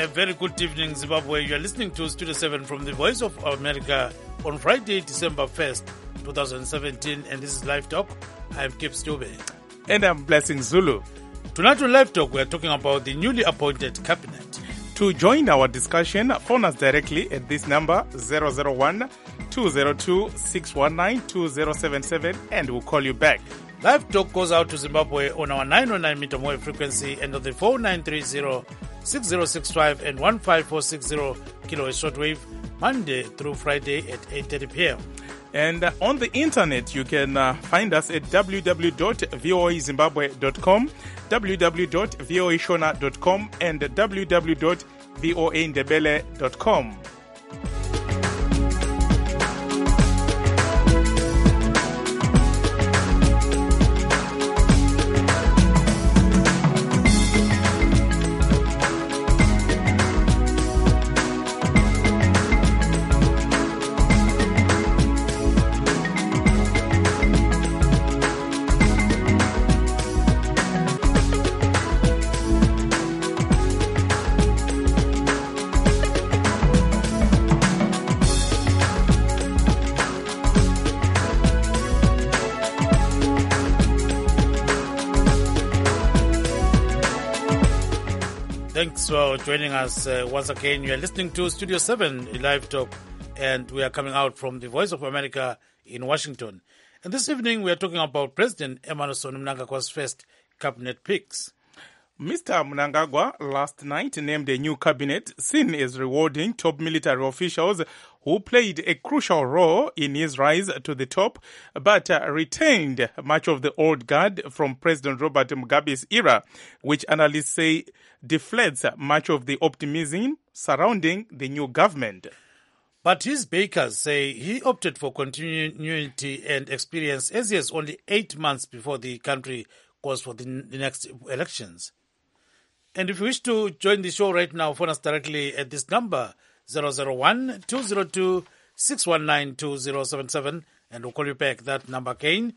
very good evening, Zimbabwe. You are listening to Studio 7 from the Voice of America on Friday, December 1st, 2017, and this is Live Talk. I am Kip Stube. And I'm Blessing Zulu. Tonight on Live Talk, we are talking about the newly appointed cabinet. To join our discussion, phone us directly at this number 001-202-619-2077 and we'll call you back. Live Talk goes out to Zimbabwe on our 909 meter wave frequency and on the 4930-6065 and 15460 kilohertz shortwave, Monday through Friday at 8:30 p.m. And on the internet, you can find us at www.voazimbabwe.com, www.voashona.com, and www.voandebele.com. Thanks for joining us once again. You are listening to Studio 7 Live Talk, and we are coming out from the Voice of America in Washington. And this evening, we are talking about President Emmerson Mnangagwa's first cabinet picks. Mr. Mnangagwa last night named a new cabinet seen as rewarding top military officials who played a crucial role in his rise to the top, but retained much of the old guard from President Robert Mugabe's era, which analysts say deflates much of the optimism surrounding the new government. But his bakers say he opted for continuity and experience as he has only 8 months before the country goes for the next elections. And if you wish to join the show right now, phone us directly at this number, 001-202-619-2077, and we'll call you back. That number again,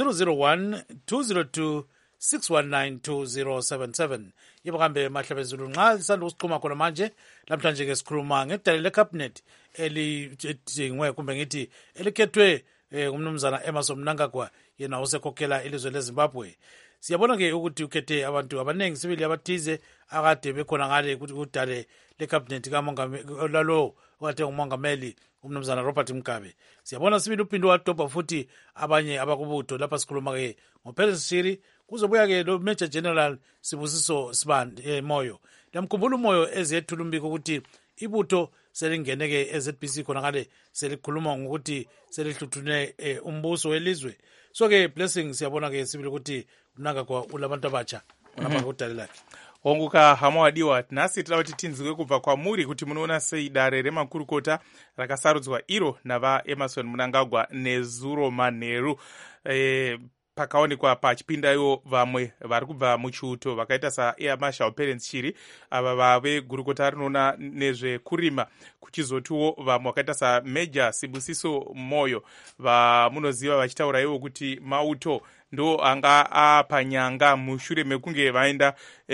001-202-619-2077. Yebambe mahlabezulu nxa lisanda ukusiqhuma khona manje namhlanje ke sikhuluma ngedala lecabinet elidingwe kumbe ngithi elikhethwe ngumnumzana Emmerson Mnangagwa yena osekhokhela ilizwe leZimbabwe. Siyabona ke ukuthi ukhethe abantu abanengi sibili abathize akade bekhona ngale ukuthi kudale lecabinet kamongameli lalo okade ngumongameli umnumzana Robert Mugabe. Siyabona sibili uphinde wadoba futhi abanye abakubutho lapha sikhuluma ke ngoPeres Shiri kuzobuya ke lo Major General Sibusiso Sibande Moyo. Lamkhumbula uMoyo ezethula umbiko ukuthi ibutho selingeneke eZBC khona ngale selikhuluma ngokuthi selihluthune umbuso welizwe. So ke Blessing siyabona ke sibili ukuthi Mnangagwa ulabantu abatsha ngapha kudale lakhe. Onguka hama wadiwa nasi tilawati tinzike kubva kwamuri kuti munoona sei dare remakurukota rakasarudzwa iro nava Emmerson Mnangagwa neZuro Manheru. Pakaonekwa pachipindayo vamwe vari kubva muchiuto vakaita saAir Marshal Perence Shiri ava vave gurukota rinoona nezvekurima, kuchizotiwo vamwe vakaita saMajor Sibusiso Moyo vamunoziva vachitaura ivo kuti mauto ndo anga apanyanga mushure mekunge vaenda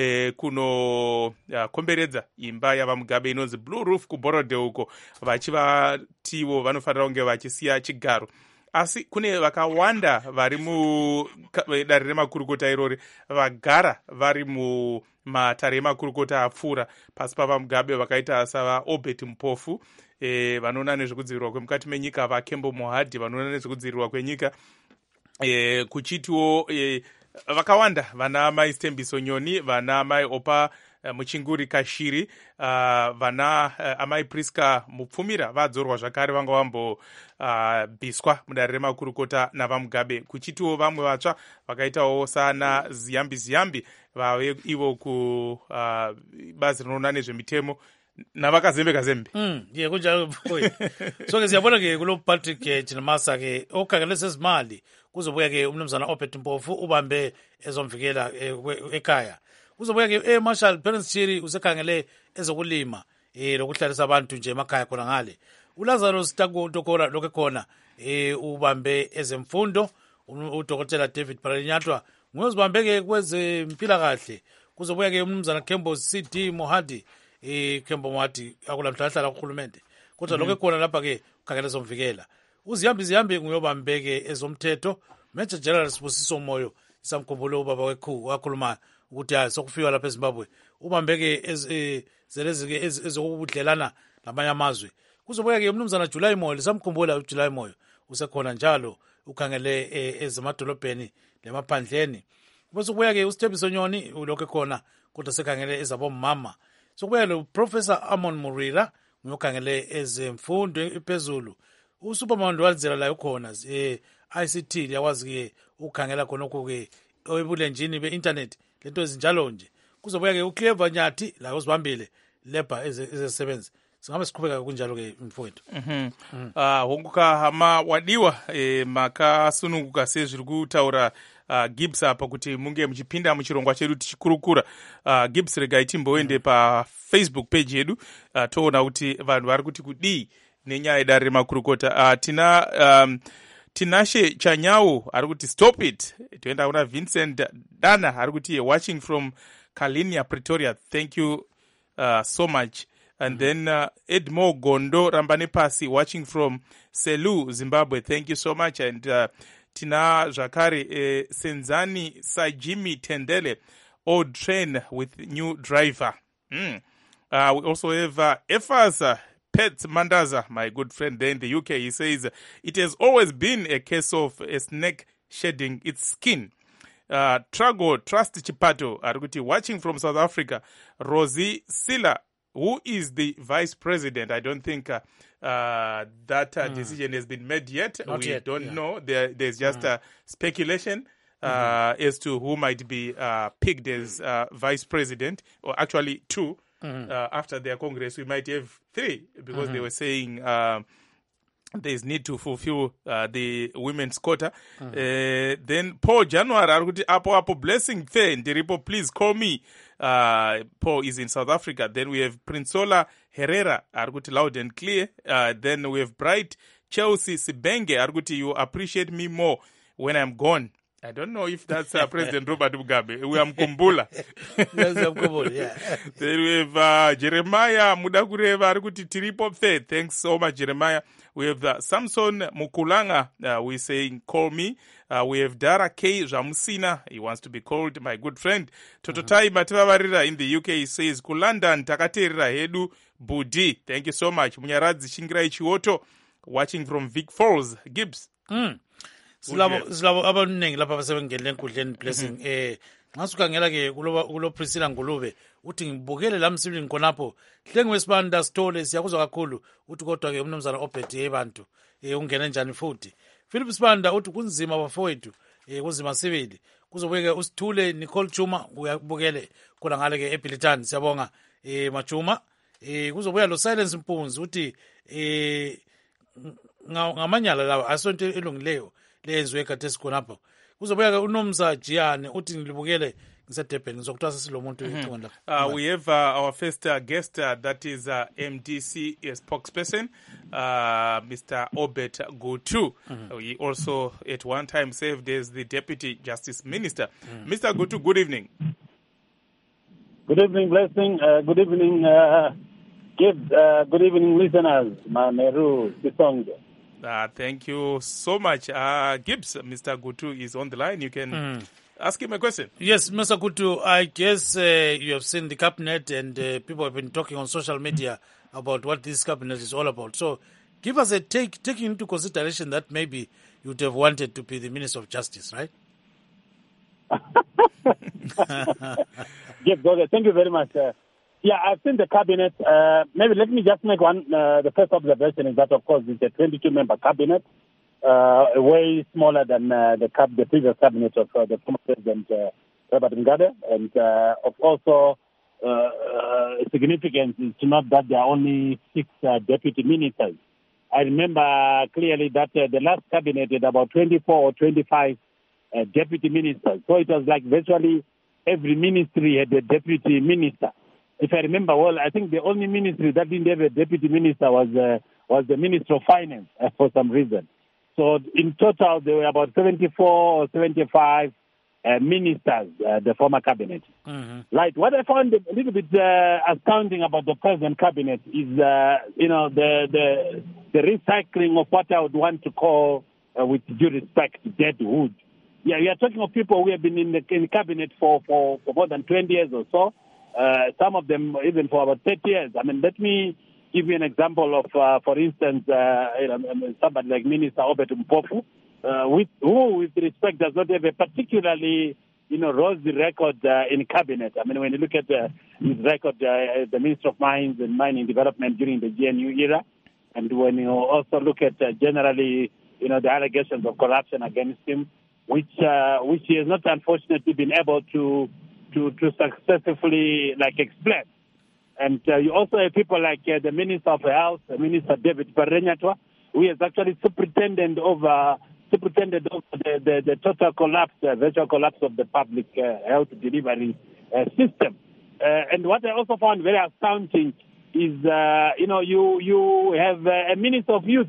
kunokomberedza imba yavaMugabe inonzi Blue Roof kuBorodeo uko vachivatiwo vanofanira kunge vachisiya chigaro. Asi kune vakawanda vari mudare remakurukota irori vagara vari mumatare emakurukota apfuura pasi pavaMugabe vakaita sava Obert Mpofu, vanoona nezvekudzivirwa kwemukati menyika vaKembo Mohadi vanoona nezvekudzivirwa kwenyika, kuchitiwo vakawanda vana mai Stembiso Nyoni, vana mai Opa Muchinguri Kashiri, vana amai Priska Mupfumira vadzorwa zvakare vanga vambobviswa mudare remakurukota navaMugabe, kuchitiwo vamwe vatsva vakaitawo sana Ziyambi vave ivo kubazi rinoona nezvemitemo navakazembe ye kunjalo boy. So ke siyabona ke kulo Patrick Chinamasa ke okhangele sezimali kuzobuya ke umnumzana Obert Mpofu ubambe ezomvikela ekhaya. Kuzobuya ke Air Marshal Perence Shiri usekhangele ezokulima lokuhlalisa abantu nje emakhaya khona ngale. uLazarus Tokora lokho khona ubambe ezemfundo. Udokotela David Paranyatwa ngozibambeke kwezempilakahle. Kuzobuya ke umnumzana Kembo CD Mohadi Kembo Mwati akulamhlahla kuhulumente kodwa lokho ekhona lapha ke ukhangela somvikela uzihambi nguyobambeke ezomthetho Major General Sibusiso Moyo isamkhumbulo ubaba wekhu wakhuluma ukuthi hayi sokufika lapha eZimbabwe ubambeke zelezike ezokubudlelana namanye amazwe kuzobuya ke umnumzana July Moyo samkhumbula uJuly Moyo usekhona njalo ukhangele ezemadolobheni lemaphandleni bese kubuya ke uSthebiso Nyoni ulokho khona kodwa sekhangele ezabomama sokubuya lo Professor Amon Murira uyokhangele ezemfundo ephezulu uSuperman Walzela la ukhona ICT yawazi ke ukhangela khona ke ebulenjini be-internet lento ezinjalo nje kuzobuya ke uClever Nyathi la uzibambile leba ezesebenza singabe siqhubeka kunjalo ke mfowethu honguka hama wadiwa makasununguka sezviri kutaura Gibbs apa kuti munge muchipinda muchirongwa chedu tichikurukura Gibbs regai timboende paFacebook page yedu toona kuti vanhu vari kuti kudii nenyaya yedare remakurukota Tinashe Chanyawo ari kuti stop it toenda kuna Vincent Dana ari kuti watching from Kalinia Pretoria thank you so much and then Edmo Gondo Rambane Pasi watching from Selu Zimbabwe thank you so much and tina zvakare Senzani Sajimi Tendele old train with new driver we also have Efas Pet Mandaza, my good friend there in the UK, he says, it has always been a case of a snake shedding its skin. Trago Trust Chipato, Arguti, watching from South Africa. Rosie Silla, who is the vice president? I don't think that decision has been made yet. Not yet, don't know. There's just speculation as to who might be picked as vice president, or actually two. After their Congress, we might have three because they were saying there's need to fulfill the women's quota. Then Paul January, Apo Blessing Fair, Ndiripo, please call me. Paul is in South Africa. Then we have Prinsola Herrera, Arguti loud and clear. Then we have Bright Chelsea Sibenge, Arguti, you appreciate me more when I'm gone. I don't know if that's President Robert Mugabe. We are Mkumbula. Yeah. Then we have Jeremiah Mudakureva Arguti Tiripo Fair. Thanks so much, Jeremiah. We have Samson Mukulanga. We saying, call me. We have Dara K. Ramusina. He wants to be called my good friend. Tototai Matavarira in the UK he says, Kulanda Ntakaterira Hedu Budi. Thank you so much. Munyaradzi Shingra Ichioto. Watching from Vic Falls. Gibbs. Silabo abaningi lapha basebengele enkundleni blessing ngasukhangela ke kulo Priscilla Ngulube uthi ngibukele la msibili khonapho hle ngwesibanda sithole siyakuzwa kakhulu uthi kodwa ke umnumzana obhedi abantu ungene njani futhi Philip Sibanda uthi kunzima bafowethu kunzima sibili kuzobuyeke usithule Nicole Chuma uyabukele khona ngale ke eBilliton siyabonga Machuma kuzobuya lo Silence Mpunzi uthi ngamanyala lawa asonto elungileyo lenzwe ekade sikhonapho kuzobuya uNomza Jiane uthi ngilibukele ngisedurban ngizokuthatha silomuntu iqonda we have our first guest that is MDC spokesperson Mr. Obet Gutu. He also at one time served as the Deputy Justice Minister. Mr. Gutu, good evening. Good evening, Blessing. Good evening, Gibbs. Good evening, listeners. Mameru Kisonge. Thank you so much. Gibbs, Mr. Gutu is on the line. You can ask him a question. Yes, Mr. Gutu, I guess you have seen the cabinet and people have been talking on social media about what this cabinet is all about. So give us a taking into consideration that maybe you would have wanted to be the Minister of Justice, right? Yes, thank you very much. Yeah, I've seen the cabinet. Maybe let me just make one. The first observation is that, of course, it's a 22-member cabinet, way smaller than the previous cabinet of the former President Robert Mugabe. And also, significance is to note that there are only 6 deputy ministers. I remember clearly that the last cabinet had about 24 or 25 deputy ministers. So it was like virtually every ministry had a deputy minister. If I remember well, I think the only ministry that didn't have a deputy minister was the Minister of Finance for some reason. So in total, there were about 74 or 75 ministers, the former cabinet. Mm-hmm. Right. What I found a little bit astounding about the present cabinet is, the recycling of what I would want to call, with due respect, deadwood. Yeah, we are talking of people who have been in the cabinet for more than 20 years or so. Some of them even for about 30 years. I mean, let me give you an example of, for instance, somebody like Minister Obed Mpofu, who, with respect, does not have a particularly, rosy record in cabinet. I mean, when you look at his record as the Minister of Mines and Mining Development during the GNU era, and when you also look at generally, the allegations of corruption against him, which he has not unfortunately been able to successfully explain. And you also have people like the Minister of Health, Minister David Barrenyatwa, who is actually superintendent over the total collapse, virtual collapse of the public health delivery system. And what I also found very astounding is, you have a Minister of Youth,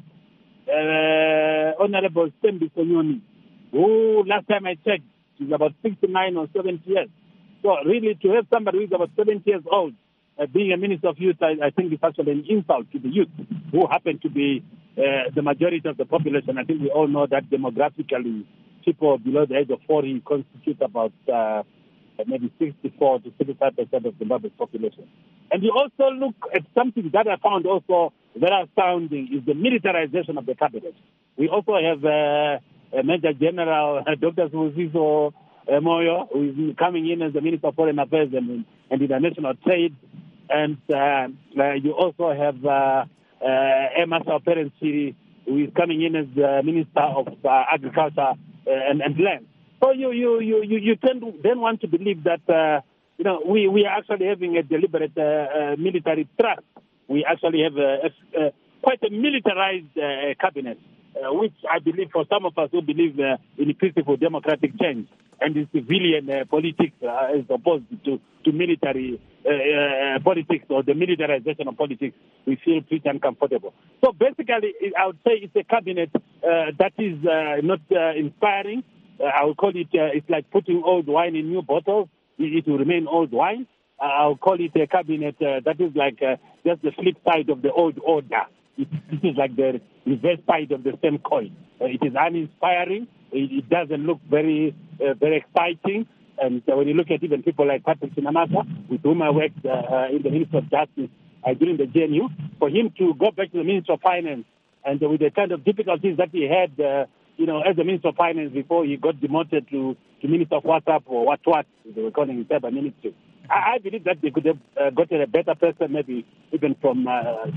Honorable Sembi Sonyoni, who last time I checked is about 69 or 70 years. So really, to have somebody who is about 70 years old being a Minister of Youth, I think it's actually an insult to the youth, who happen to be the majority of the population. I think we all know that demographically, people below the age of 40 constitute about maybe 64 to 65% of Zimbabwe's population. And you also look at something that I found also very astounding, is the militarization of the cabinet. We also have Major General Dr. Sibusiso Moyo, who is coming in as the Minister of Foreign Affairs and International Trade. And you also have Emma Sauperency, who is coming in as the Minister of Agriculture and Land. So you tend to then want to believe that we are actually having a deliberate military thrust. We actually have quite a militarized cabinet, which I believe for some of us who believe in peaceful democratic change and in civilian politics as opposed to military politics or the militarization of politics, we feel pretty uncomfortable. So basically, I would say it's a cabinet that is not inspiring. I would call it, it's like putting old wine in new bottles. It will remain old wine. I'll call it a cabinet that is like just the flip side of the old order. It is like the reverse side of the same coin. It is uninspiring. It doesn't look very exciting. And when you look at even people like Patrick Chinamasa, with whom I worked in the Ministry of Justice during the GNU, for him to go back to the Ministry of Finance and with the kind of difficulties that he had, as the Minister of Finance before he got demoted to Minister of WhatsApp or what they were calling it, cyber ministry. I believe that they could have gotten a better person, maybe even from,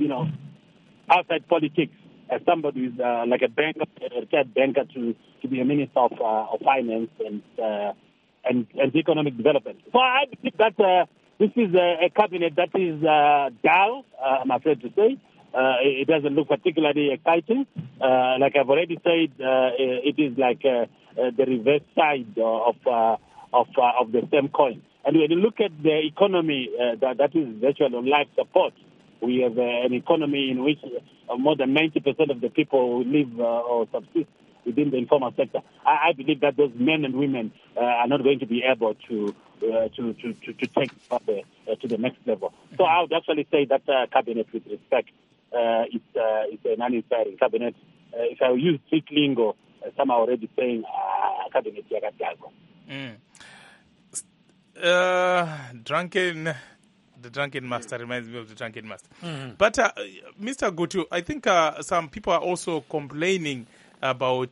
outside politics, as somebody who's like a banker, a retired banker, to be a Minister of Finance and Economic Development. So I believe that this is a cabinet that is dull, I'm afraid to say. It doesn't look particularly exciting. Like I've already said, it is like the reverse side of the same coin. And when you look at the economy that is virtually on life support, we have an economy in which more than 90% of the people who live or subsist within the informal sector. I believe that those men and women are not going to be able to take to the next level. So I would actually say that cabinet, with respect, it's an uninspiring cabinet. If I use street lingo, some are already saying cabinet yakadago. The drunken master reminds me of the drunken master. Mm-hmm. But Mr. Gutu, I think some people are also complaining about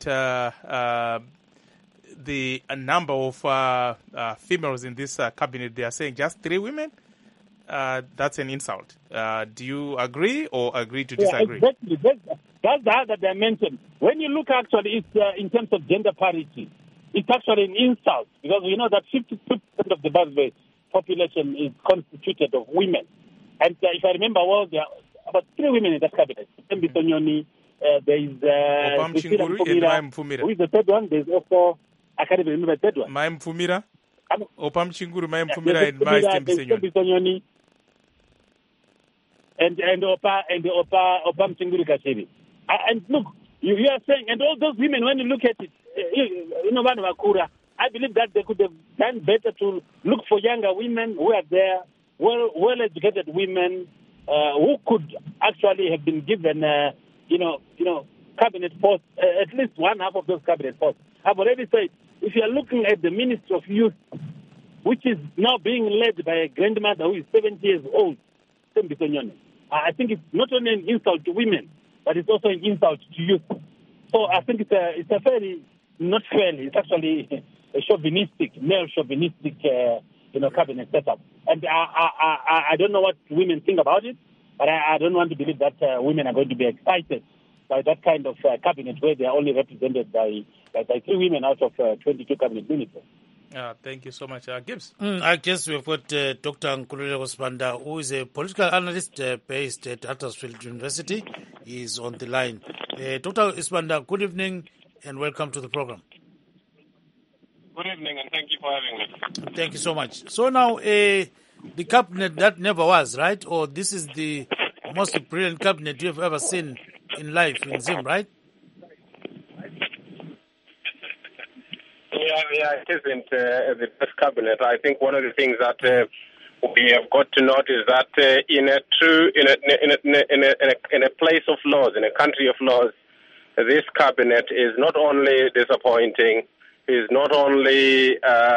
the number of females in this cabinet. They are saying just 3 women. That's an insult. Do you agree or agree to disagree? Yeah, exactly. That's the other dimension. When you look actually, it's in terms of gender parity, it's actually an insult because we know that 52% of the Zimbabwe population is constituted of women. And if I remember well, there are about 3 women in that cabinet. Sembi Sonyoni, there is Opam Chinguru and Mai Mfumira. Who is the third one? There's also, I can't even remember the third one. Mai Mfumira. Opam Chinguru, Mai Mfumira, and Mai Sembi Sonyoni. And Opam Chinguru Kashiri. And look, you are saying, and all those women, when you look at it, Bakura, I believe that they could have done better to look for younger women who are there, well-educated women who could actually have been given, cabinet posts, at least one half of those cabinet posts. I've already said, if you are looking at the Ministry of Youth, which is now being led by a grandmother who is 70 years old, I think it's not only an insult to women, but it's also an insult to youth. So I think it's a fairly, not fairly, it's actually a chauvinistic, male-chauvinistic, cabinet setup. And I don't know what women think about it, but I don't want to believe that women are going to be excited by that kind of cabinet where they are only represented by 3 women out of 22 cabinet ministers. Thank you so much. Gibbs? I guess we've got Dr. Nkululeko Sibanda, who is a political analyst based at Huddersfield University. He's on the line. Dr. Sibanda, good evening and welcome to the program. Good evening and thank you for having me. Thank you so much. So now, the cabinet that never was, right? Or this is the most brilliant cabinet you've ever seen in life in Zim, right? Yeah, it isn't the best cabinet. I think one of the things that we have got to note is that in a place of laws, in a country of laws, this cabinet is not only disappointing, is not only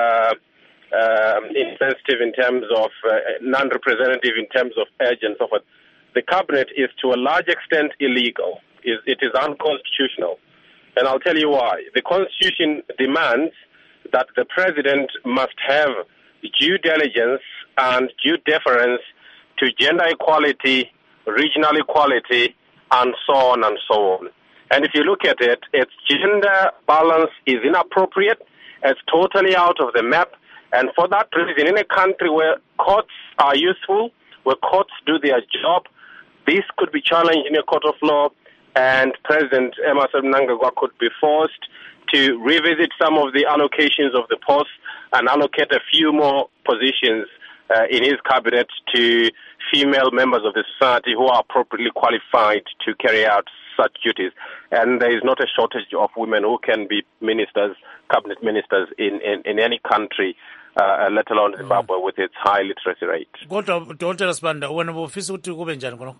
insensitive in terms of non-representative in terms of age and so forth. The cabinet is to a large extent illegal. It is unconstitutional. And I'll tell you why. The Constitution demands that the President must have due diligence and due deference to gender equality, regional equality, and so on and so on. And if you look at it, its gender balance is inappropriate. It's totally out of the map. And for that reason, in a country where courts are useful, where courts do their job, this could be challenged in a court of law, and President Emmerson Mnangagwa could be forced to revisit some of the allocations of the posts and allocate a few more positions in his cabinet to female members of the society who are appropriately qualified to carry out such duties. And there is not a shortage of women who can be ministers, cabinet ministers in any country, let alone Zimbabwe with its high literacy rate. Dr. Sibanda, wena bofisa ukuthi kube njani khona?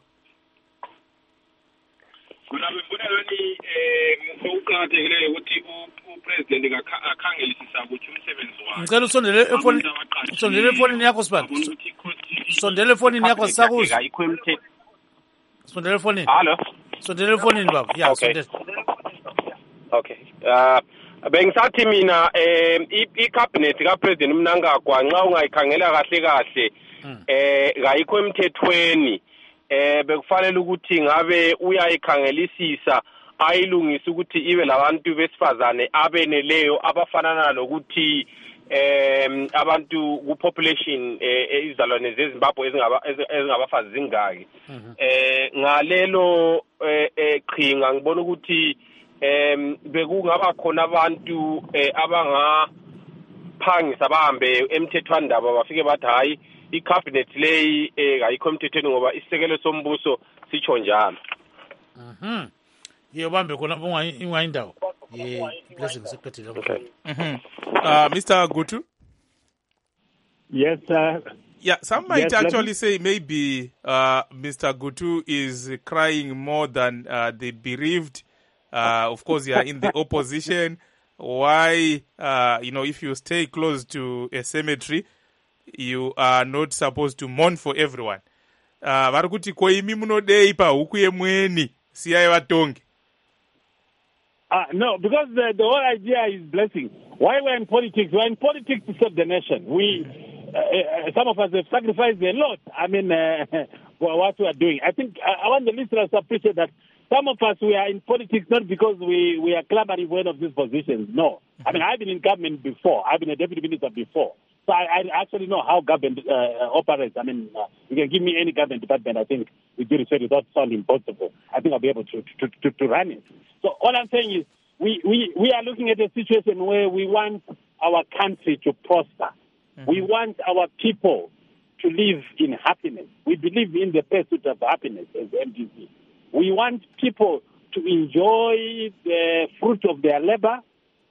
Ukuqakathekileyo ukuthi upresident akhangelisisa ukuthi umsebenzi wakhe. Ngicela usondele efonini yakho Sibanda. Sondele efonini yakho sisakuzwa. Sondele efonini. Hello. Sondele efonini baba. Yeah, sondele. Okay. Bengisathi mina icabinet kaPresident Mnangagwa nxa ungayikhangela kahle kahle kayikho emthethweni. Bekufanele ukuthi ngabe uyayikhangelisisa ayilungisa ukuthi ibe labantu besifazane abeneleyo abafanana lokuthi abantu ku population izalwane zeZimbabwe ezingabafazi zingaki ngalelo qhinga ngibona ukuthi bekungaba khona abantu abangaphangisa bahambe emthethwandaba bafike bathi hayi icabinet leyi ayikho emthethweni ngoba isisekelo sombuso sitsho njalo. Yebambe khona ungayindawo. Blessing secretary. Mr. Gutu? Yes, sir. Yeah, some might actually say maybe Mr. Gutu is crying more than the bereaved. Of course, you are in the opposition. Why, if you stay close to a cemetery, you are not supposed to mourn for everyone. Vari kuti koimi munodei pahuku yemweni siyai vatongi. No, because the whole idea is blessing. Why we're in politics? We're in politics to serve the nation. Some of us have sacrificed a lot. I mean, what we are doing. I think I want the listeners to appreciate that some of us, we are in politics not because we are clamoring for one of these positions. No. I mean, I've been in government before. I've been a deputy minister before. So I actually know how government operates. I mean, you can give me any government department, I think, with due respect, without sounding impossible. I think I'll be able to run it. So all I'm saying is we are looking at a situation where we want our country to prosper. Mm-hmm. We want our people to live in happiness. We believe in the pursuit of happiness as MDC. We want people to enjoy the fruit of their labor,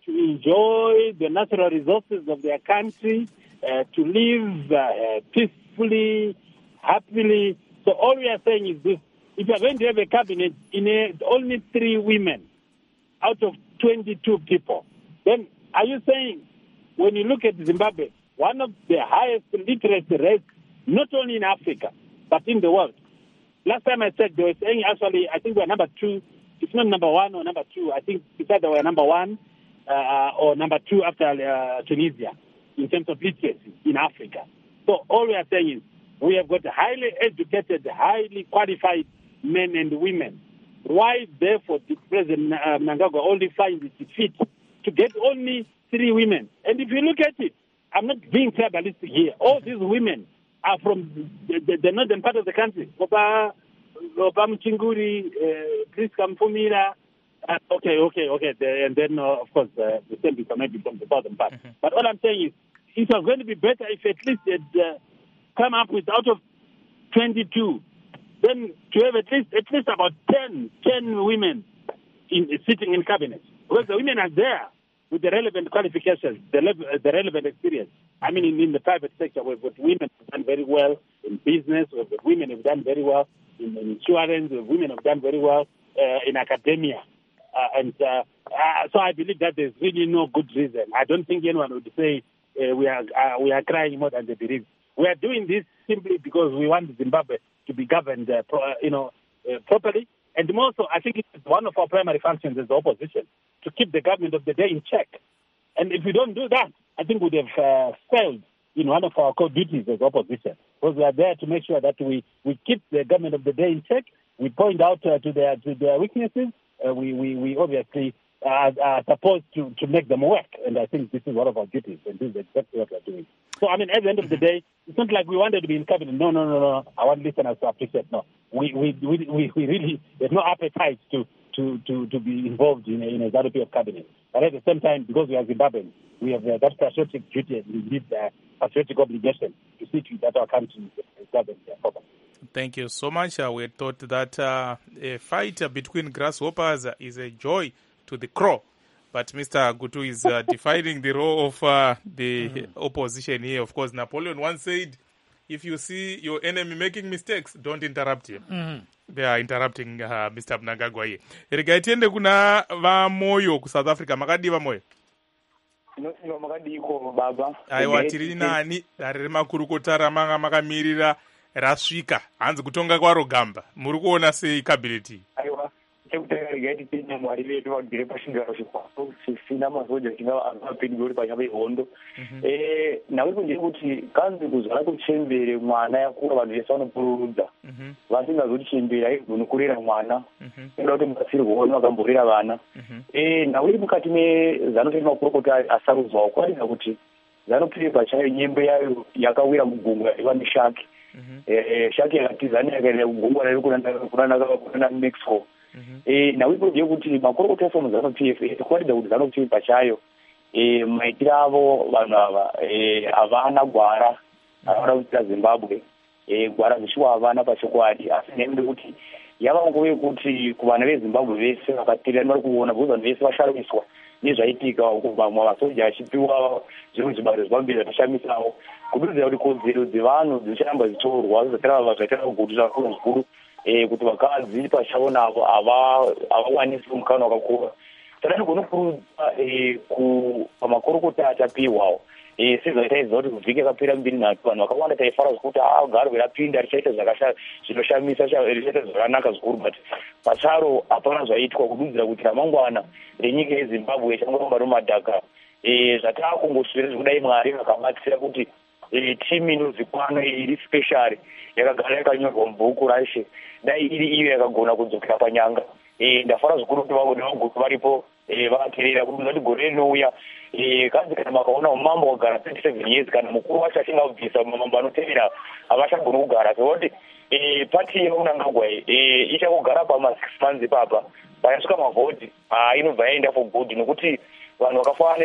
to enjoy the natural resources of their country, to live peacefully, happily. So all we are saying is this: if you are going to have a cabinet in only 3 women out of 22 people, then are you saying, when you look at Zimbabwe, one of the highest literacy rates, not only in Africa, but in the world? Last time I said, they were saying, actually, I think we're number 2. It's not number 1 or number 2. I think it's either we're number 1 or number 2 after Tunisia in terms of literacy in Africa. So all we are saying is, we have got highly educated, highly qualified men and women. Why, therefore, did President Mnangagwa only find it fit to get only 3 women? And if you look at it, I'm not being tribalistic here. All these women are from the northern part of the country. Opa Mchinguri, Priska Mfumira. Okay. And then, of course, the same people maybe from the southern part. Mm-hmm. But all I'm saying is, it was going to be better if at least they'd come up with, out of 22, then to have at least about 10 women sitting in cabinet. Because the women are there with the relevant qualifications, the relevant experience. I mean, in the private sector, we've got women who have done very well in business, we've got women who have done very well in insurance, women have done very well in academia. So I believe that there's really no good reason. I don't think anyone would say we are crying more than they believe. We are doing this simply because we want Zimbabwe to be governed properly. And more so, I think it's one of our primary functions as the opposition, to keep the government of the day in check. And if we don't do that, I think we'd have failed in one of our core duties as opposition. Because we are there to make sure that we keep the government of the day in check. We point out to their weaknesses. We obviously are supposed to make them work. And I think this is one of our duties, and this is exactly what we're doing. So, I mean, at the end of the day, it's not like we wanted to be in cabinet. No. I want listeners to appreciate. No, we really there's no appetite to be involved in a ZANU-PF of cabinet. But at the same time, because we are Zimbabweans, we have that patriotic duty and we need the patriotic obligation to see to that our country is governed properly. Thank you so much. We thought that a fight between grasshoppers is a joy to the crow. But Mr. Gutu is defining the role of the opposition here. Of course, Napoleon once said, if you see your enemy making mistakes, don't interrupt him. Mm-hmm. They are interrupting Mr. Mnangagwa here. Erega tiende kuna vamoyo ku South Africa. Makadi vamoyo? No makadi iko baba. Aiwa tiri nani dare remakurukota ramanga makamirira rasvika. Hanzi kutonga kwaro gamba. Muri kuona sei cabinet? Aiwa. Chekutanga tinya mwari vedu vagere pashingaro zvikwaso zvisina masoja tingavapinduri panyama yehondo. Nawe kunjiri kuti kanzi kuzara kuchembere mwana yakura vanhu vese vanopururudza vasingazoti chembere aigoni kurera mwana inoda kuti mubatsiri hono vakamborera vana. Nawe mukati meZANU-PF makurukota asarudzwawo kwaridza kuti ZANU-PF pachayo nyembe yayo yakawira mugungwa yaiva neshaki. Shaki yakati ZANU yakaenda kugungwa rari kunana Maxwell. Nawe kunjiri kuti makurukota ese muZANU-PF kwaridza kuti ZANU-PF pachayo maitiro avo vanhu ava havana gwara havana kuitira Zimbabwe gwara zvishiwa havana pachokwadi, asi nekuti kuti yava nguva yekuti kuvana veZimbabwe vese vakatirira vari kuona because vanhu vese vasharumiswa nezvaitika vamwe masoja achipiwa zvinhu zvibaro zvipamberi zvatoshamisawo kududzira kuti kodzero dzevanhu dzicharamba dzichitorwa zvaitira kugutu zvakuru zvikuru kuti vakadzi pachavo navo havawanisi mukana wakakura. Tanogona kukurudza pamakurukota achapiwawo sezvaitaiziva kuti kuvhiki yakapera 2 vanhu vakawanda taifara zvekuti garo rapinda richaita zvinoshamisa richaita zvakanaka zvikuru, but pacharo hapana zvaitwa kududzira kuti ramangwana renyika yeZimbabwe changoramba nomadhaka. Zvatakungosvira zvekudai Mwari vakabatsira kuti timu inozikanwa iri special yakagara yakanyorwa mubhuku rashe dai iri iyo yakagona kudzokera panyanga. Ndafara zvikuru kuti vagone vagutu varipo vakateerera kududza kuti gore rinouya kanzi kana makaona mambo wagara 27 years kana mukuru wacho achingabvisa mambo anoteerera havachagoni kugara. Sekuti pati yeMnangagwa ichakugara pama 6 months ipapa payasvika mavhoti inobva yaenda for good, nekuti vanhu vakafanana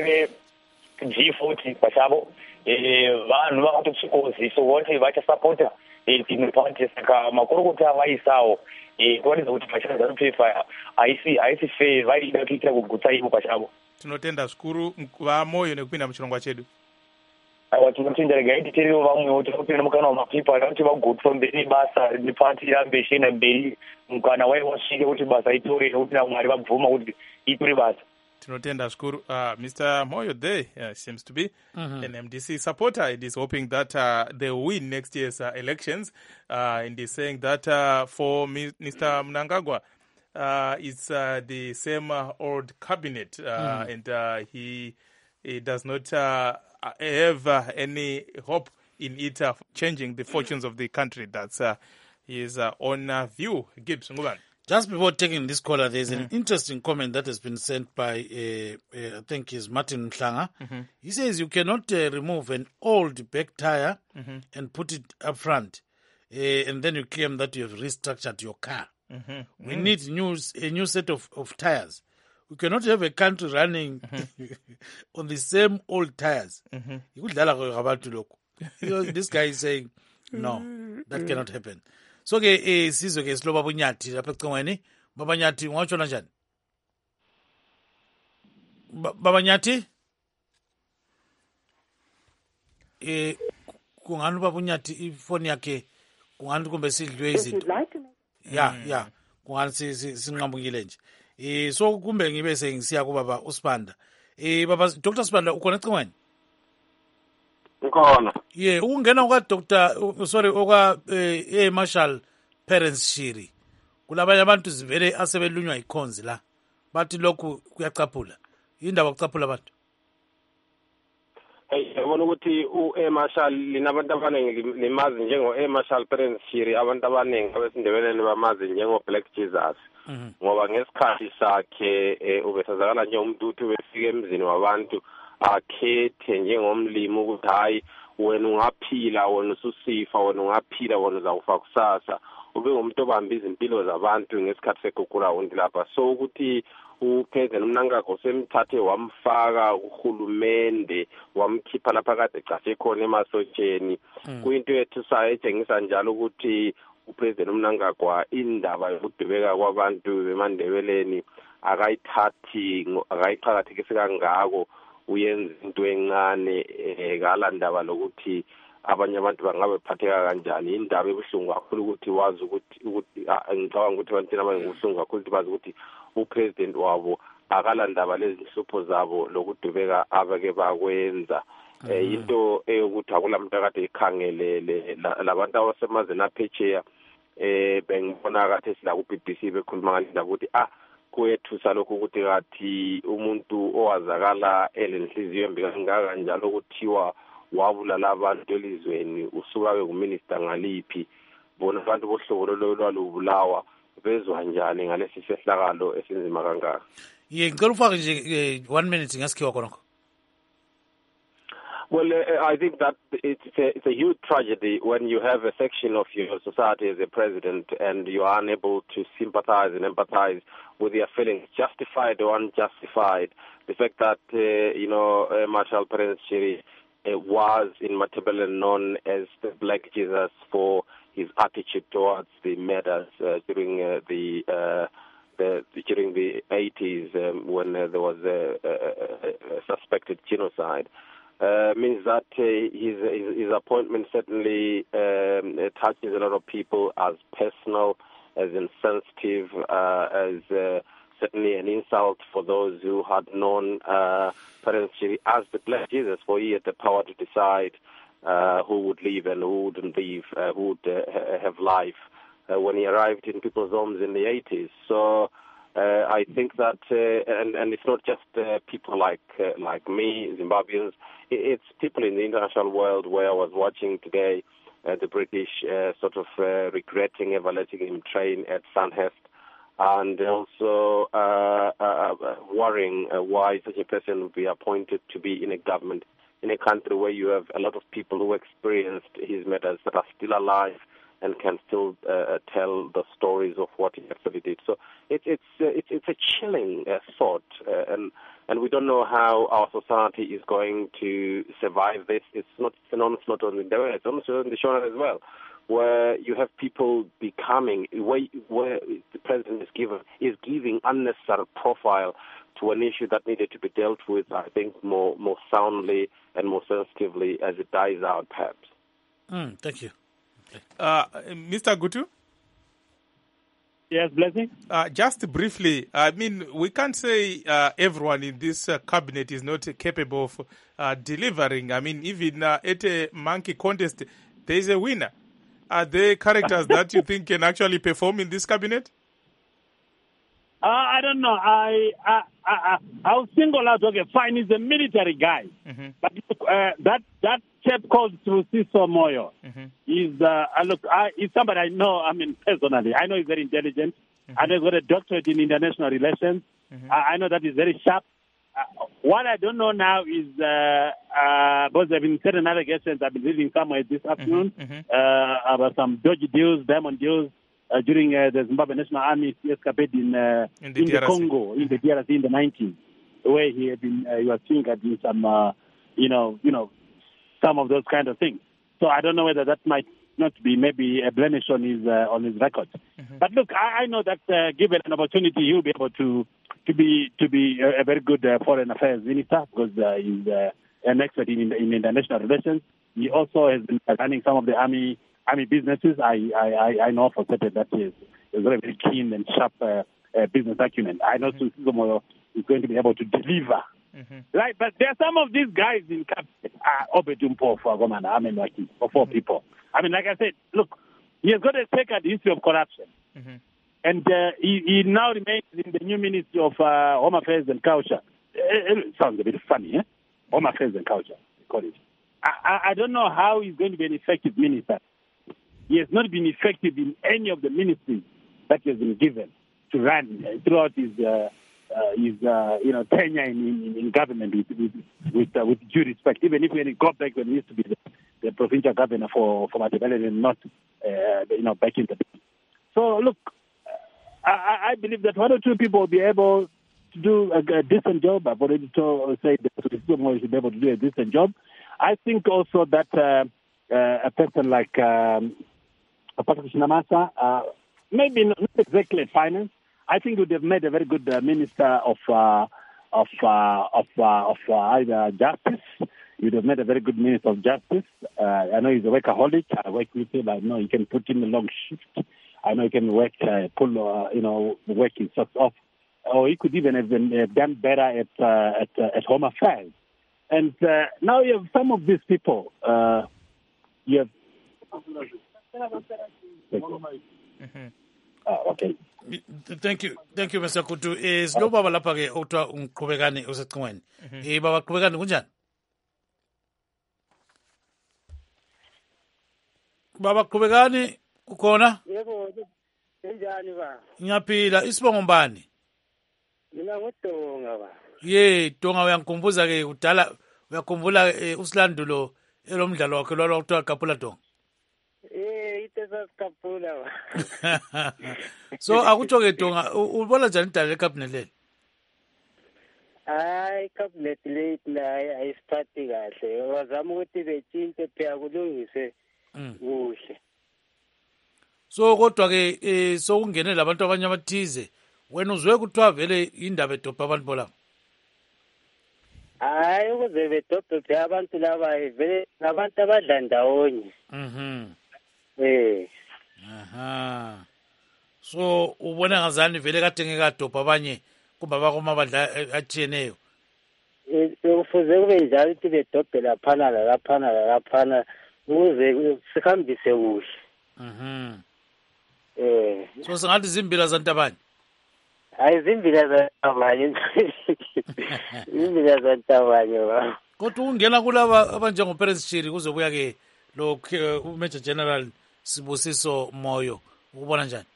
neG40 pachavo vanhu vakatosvikoziso kuti vachasapota imwe party. Saka makurukota vaisawo kuratidza kuti pachana ZANU-PF haisi fair, vaida kuitira kugutsa ivo pachavo. tinotenda zvikuru vamoyo nekupinda muchirongwa chedu. Tinotenda gaititerewo vamwewo tinopinda mukana wamapipa kuti vagotwa mberi basa nepati irambe shena mberi mukana waiwasvike kuti basa itore nekuti namwari vabvuma kuti itore basa. Tinotenda zvikuru. Mr. Moyo there seems to be an MDC supporter. It is hoping that they will win next year's elections. And he's saying that for Mr. Mnangagwa, it's the same old cabinet, and he does not have any hope in it changing the fortunes of the country. That's his own view. Gibbs Nguban. Just before taking this caller, there's an interesting comment that has been sent by, I think is Martin Mhlanga. He says you cannot remove an old back tire and put it up front, and then you claim that you have restructured your car. We need a new set of tires. We cannot have a country running on the same old tires. This guy is saying, no, that cannot happen. So ke sizwe ke siloba bunyati lapha ecingweni. Baba Nyati ngwatshona njani? Baba Nyati kungani baba Nyati ifoni yakhe kungani kumbe sidliwe izinto. Yeah kungani sinqambukile nje. So kumbe ngibe sengisiya kubaba uSibanda. Baba Dr. Sibanda ukhona ecingweni? Ukhona. Yeah, ungena kwa Marshall Parents Shiri. Kulabanye abantu zivele asebelunywa ikhonzi la. Bathi lokhu kuyacaphula. Indaba kucaphula abantu. Yabona ukuthi Marshall linabantu abaningi limazi njengo Marshall Parents Shiri, abantu abaningi abesindebeleni bamazi njengo Black Jesus. Ngoba ngesikhathi sakhe ubesazakala nje umuntu uthi befika emzini wabantu akhethe njengomlimi ukuthi hayi wena ungaphila wena ususifa wena ungaphila wena uzawufa kusasa ube ngumuntu obamba izimpilo zabantu ngesikhathi sekugula lapha. So ukuthi uPresident Mnangagwa semthathe wamfaka uhulumende wamkhipha lapha kade cafe khona emasotsheni kuyinto yethu sayetshengisa njalo ukuthi uPresident Mnangagwa indaba yokudubeka kwabantu beMandebeleni akayiqhakathekise kangako uyenza into encane ngala ndaba lokuthi abanye abantu bangabe phatheka kanjani. Indaba ebuhlungu kakhulu ukuthi wazi ukuthi ngicabanga ukuthi abantu abangubuhlungu kakhulu ukuthi bazi ukuthi uPresident wabo akala ndaba lezi nhlupho zabo lokudubeka abake bakwenza. Into eyokuthi akulamuntu akade ikhangelele labantu abasemazweni aphetsheya bengibona kade sila ku BBC bekhuluma ngandaba ukuthi kwethusa lokhu ukuthi kathi umuntu owazakala elenhliziyo embi kangaka kanjalo ukuthiwa wabulala abantu elizweni usuka nguminister ngaliphi bona abantu bohlobo lolwalubulawa bezwa njani ngalesi sehlakalo esinzima kangaka. Ngicela ufake nje 1 minute ngasikhiwa khonokho. Well, I think that it's a huge tragedy when you have a section of your society as a president and you are unable to sympathize and empathize with their feelings, justified or unjustified. The fact that, Marshall Parents Shiri was in Matabele known as the Black Jesus for his attitude towards the murders during the 80s when there was a suspected genocide. Means that his appointment certainly touches a lot of people as personal, as insensitive, as certainly an insult for those who had known Parents Shiri as the Black Jesus, for he had the power to decide who would live and who wouldn't live, who would have life when he arrived in people's homes in the 80s. So I think that, and it's not just people like me, Zimbabweans, it's people in the international world where I was watching today the British sort of regretting ever letting him train at Sandhurst, and also worrying why such a person would be appointed to be in a government in a country where you have a lot of people who experienced his matters that are still alive and can still tell the stories of what he actually did. So it's a chilling thought, and we don't know how our society is going to survive this. It's not only there; it's also in the Shona as well, where you have people becoming, where the president is giving unnecessary profile to an issue that needed to be dealt with, I think, more soundly and more sensitively as it dies out, perhaps. Thank you. Mr. Gutu? Yes, Blessing? Just briefly, I mean, we can't say everyone in this cabinet is not capable of delivering. I mean, even at a monkey contest, there is a winner. Are there characters that you think can actually perform in this cabinet? I don't know. I'll single out. Okay, fine. He's a military guy, but that chap called Sibusiso Moyo. He's he's somebody I know. I mean, personally, I know he's very intelligent. I know he's got a doctorate in international relations. I know that he's very sharp. What I don't know now is because there have been certain allegations I've been reading somewhere this afternoon about some dodgy deals, diamond deals. During the Zimbabwe National Army escapade in the Congo, in the DRC in the 90s, where he had been, he was seen at some, some of those kind of things. So I don't know whether that might not be maybe a blemish on his record. But look, I know that given an opportunity, he'll be able to be a very good foreign affairs minister because he's an expert in international relations. He also has been running some of the army businesses. I know for certain that he is very, very keen and sharp business acumen. I know Sibusiso Moyo is going to be able to deliver. Right, but there are some of these guys in cabinet, Obedumpo for Gomana, Waki, for 4 people. I mean, like I said, look, he has got a checkered history of corruption. And he now remains in the new Ministry of Home Affairs and Culture. It sounds a bit funny, eh? Home Affairs and Culture, they call it. I don't know how he's going to be an effective minister. He has not been effective in any of the ministries that he has been given to run throughout his tenure in government with due respect. Even if when he got back when he used to be the provincial governor for Matabele and not back in the day. So look, I believe that 1 or 2 people will be able to do a decent job. I've already said that Sibusiso should be able to do a decent job. I think also that a person like Patrick Shinamasa, maybe not exactly finance. I think would have made a very good minister of either justice. He would have made a very good minister of justice. I know he's a workaholic. I work with him. I know he can put in a long shift. I know he can work, work his socks off. Or he could even have done better at Home Affairs. And now you have some of these people. You have. Okay. Thank you, Mr. Kutu. Sinobaba lapha ke othiwa uMqhubekani usecingweni. Baba Qhubekani kunjani? Baba Qhubekani ukhona? Yebo, njani ba? Ngiyaphila. Isibongo mbani? Mina nguDonga ba. Donga uyangikhumbuza ke kudala uyakhumbula usilandulo elomdlalo wakhe lo kuthiwa Kapula Donga. Kapula ba. So akutsho ke Donga ubona njani idala lecabinet leli? Hayi cabinet late naye ayisiphathi kahle. Wazama ukuthi betshintshe phela kulungise kuhle. So kodwa ke sokungene labantu abanye abathize wena uzwe kuthiwa vele indaba edobha abantu bolabo. Hayi ukuze bedobhe phela abantu laba vele ngabantu abadla ndawonye. So ubona ngazani vele kade ngekadobha abanye kuba bakoma abadla atshiyeneyo. Kufuze kube njalo ukuthi bedobhe laphana lalaphana ukuze sihambise kuhle. So singathi zimbila zantabanye. Hayi zimbila zantabanye. Zimbila zantabanye ba. Kodwa ungena kulaba abanjengo Prince Chiri kuzobuya ke lo Major General Sibusiso Moyo ukubona njani?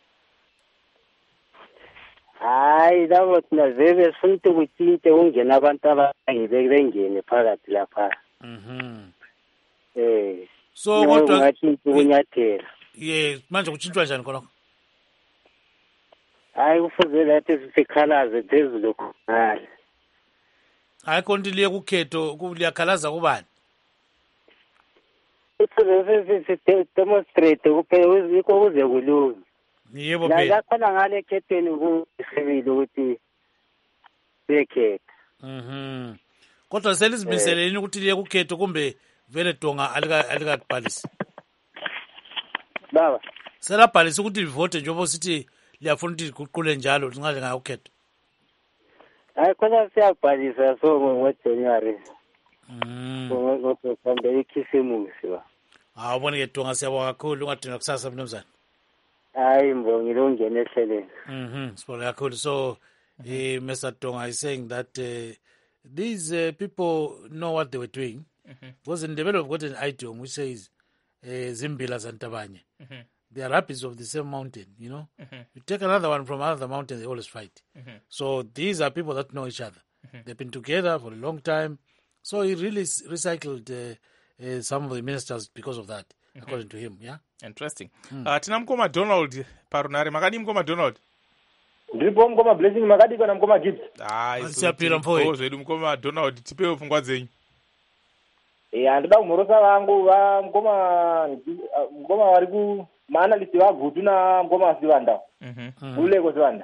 Hayi labo thina vele sifuna ukuthi kungena abantu abangibengene phakathi lapha. So kodwa ngathi kunyathela. Manje kuchintshwa njani khona? Hayi kufuze lathi sikhalaze phezulu khona. Hayi konti liye kukhetho kuliyakhalaza kubani? demonstrate kuphela yikho kuze kulunge. Yebo phela. Lakhona ngale khetheni kusibili ukuthi bekhetha. Kodwa selizimiseleni ukuthi liye kukhetho kumbe vele Donga alikabhalisi. Baba. Selabhalisa ukuthi livote njengoba sithi liyafuna ukuthi liguqule njalo lingaze ngayokhetho. Hayi khona siyabhalisa so ngoJanuary. Ngokuhambe ikhisimusi ba. Awubona ke Donga siyabonga kakhulu ungadinga kusasa mnumzane. Hayi mbongile ungene ehleleni. Sibonga kakhulu. So Mr. Donga is saying that these people know what they were doing. Because in the middle of got an idiom which says Zimbila Zantabanye. They are rapids of the same mountain, you know. You take another one from another mountain, they always fight. So these are people that know each other. They've been together for a long time. So he really recycled some of the ministers because of that, according to him, yeah? Interesting. Tina mkoma Donald parunare. Makadi mkoma Donald? Ndipo mkoma Blessing makadi kana mkoma Gibbs. Siyapira mfoyi. Zvedu mkoma Donald tipewo pfungwa dzenyu. Andida kumhorosa vangu va mkoma vari ku maanalyst vagutu na mkoma Sivanda. Uleko Sivanda.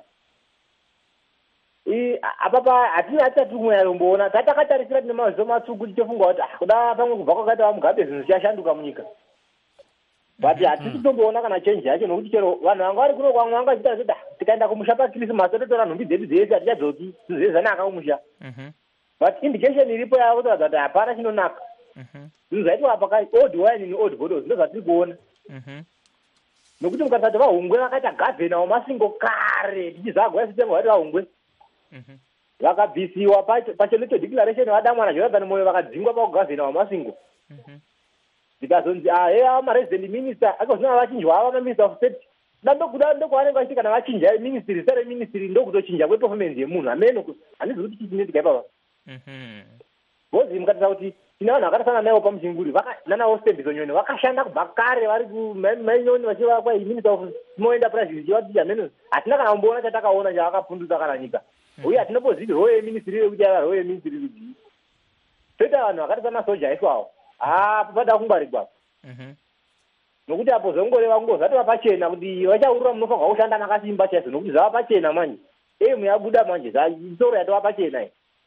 Apapa hatina tumwe yomboona tatakatarisira tine maziso matsvuku tichofunga kuti kuda pamwe kubva kwakaita vamugabe zvinhu zvichashanduka munyika. But hatisi tomboona kana change yacho nokuti chero vanhu vanga vari kuno kwamwe vanga vachiita kuti tikaenda kumusha paKrisimasi totora nhumbi dzedu dzese hatichadzoki tizezana kumusha. But indication iripo yavo kutoratidza kuti hapana chinonaka. Zvinhu zvaitwa apa old wine in old bottles ndo zvatiri kuona. Nokuti mukatarisa vahungwe vakaita gavhena wamasingo kare tichizagwa sitengo vaiti vahungwe. Vakabvisiwa paChelete declaration vadamwana Jonathan Moyo vakadzingwa pakugavhena wamasingo. Zvikazonzi maresident minister akozvina vachinjwa ava maminister of state. Kuda ndokwavanenge vachiti kana vachinja ministry sare ministry ndokutochinja kweperformance yemunhu amene handizi kuti chichinetika ipapa. Bozi mukatarisa kuti tine vanhu vakatasana naivo pamuchinguri nanawo Stembiso Nyoni vakashanda kubva kare vari kumainoni vachiva minister of small enterprises zvichivati amene hatina kana kumboona chatakaona chavakapundutsa kana nyika. Uye hatina poziti roye ministry yekuti ava roye ministry kudii. Toita vanhu vakatasana soja iswawo. Pada kungwarirwa. Nokuti apo zongoreva kungozatova pachena kuti vachaurura munofanirwa kushanda nakasimba chaizvo nokuti zvava pachena manje. Muyabuda manje zvaisoro yatova pachena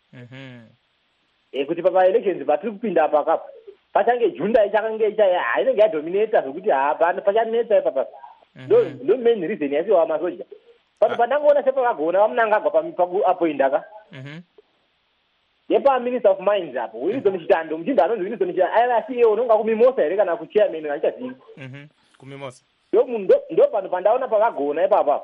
iyi. Kuti paelections patiri kupinda apa kapo pachange Junda ichakange inenge yadominata zvokuti pachanetsa ipapa. Ndo main reason yasiwa masoja. Pandangoona sepavagona vamunangagwa pakuapoinda ka. Yepa minister of mines apo Wilson Chitando mchinda anonzi Wilson Chitando aiva CEO unonga kumimosa here kana kuchairman anchazivi. Kumimosa. Ndo pano pandaona pavagona ipapa.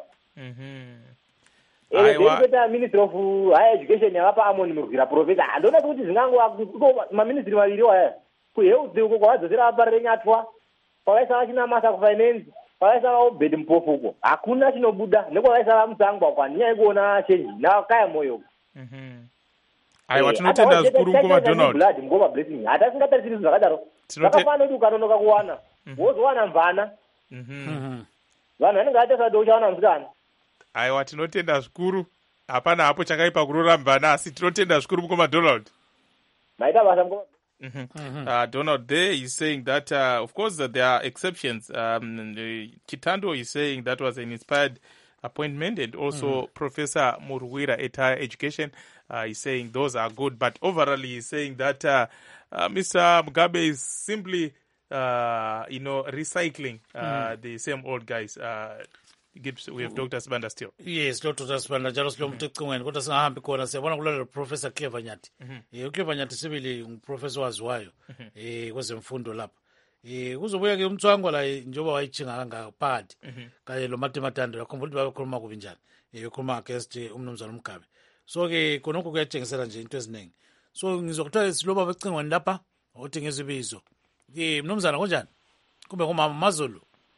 Kuita minister of higher education yavapa Amon Murugira professor andona kuti zvingangova maministry maviri waya kuhealth uko kwavadzosera vaparenyatwa kwavaisa vachina masa kufinance kwavaisa vaobhedhi mupofuko hakuna chinobuda nekwavaisa vamusangwa kwanyaya yekuona chenji nakaya moyo. Aiwa tinotenda zvikuru mkoma Donald. Mkoma Blessing hata singatarisiri zvakadaro zvakafanira kuti ukanonoka kuwana wozowana mvana vanhu vanenge vatasado uchawana musikana. Aiwa tinotenda zvikuru hapana hapo chakaipa kurorambana asi tinotenda zvikuru mkoma Donald. Maita basa mkoma. Donald there is saying that of course there are exceptions. Chitando is saying that was an inspired appointment, and also Professor Muruwira at higher education is saying those are good, but overall he is saying that Mr. Mugabe is simply recycling the same old guys. We have Dr. Sibanda still. Yes, Dr. Sibanda njalo silomthecingweni kodwa singahambi khona siyabona kulalela Professor Clever Nyati. uClever Nyati sibili uprofessor waziwayo kwezemfundo lapha. Kuzobuya ke umthwangwa la njoba wayichinga kangaphakathi kanye lo matematando yakhombula ukuthi babekhuluma kubi njani. Ukhuluma against umnumzana uMgabe. So ke konke kuyatshengisela nje into eziningi. So ngizokuthola siloba becingweni lapha uthi ngezibizo. Mnumzana konjani? Kumbe ngumama Mazulu?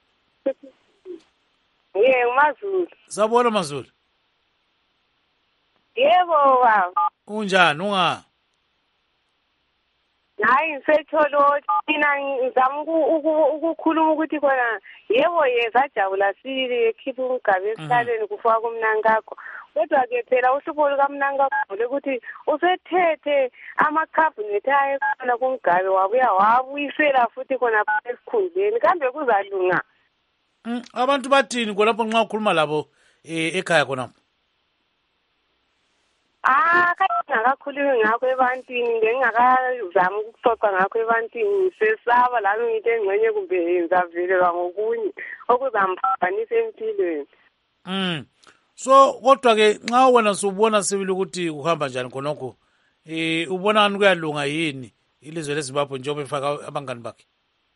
Mazulu. Sabona Mazulu. Yebo baba. Unjani unga? Hayi ngisetholo thina ngizama ukukhuluma ukuthi khona yebo yezajabula sibili ekhipha uMgabe esihlaleni kufaka kumnankakho kodwa-ke phela uhlupho lukaMnangagwa lekuthi usethethe amakhabhinethi ayekhona kuMgabe wabuya wabuyisela futhi khona esikhundleni kambe kuzalunga. Abantu bathini khonapho nxa ukhuluma labo ekhaya khonapho? Ngakakhulumi ngakho ebantwini ngengakazami ukuxoxa ngakho ebantwini ngisesaba lami ngithe engxenye kumbe ngizavelelwa ngokunye okuzamphambanisa empilweni. So kodwa-ke nxa wena subona sibili ukuthi kuhamba njani khonokho, ubona ngani kuyalunga yini ilizwe leZimbabwe njengoba efaka abangani bakhe?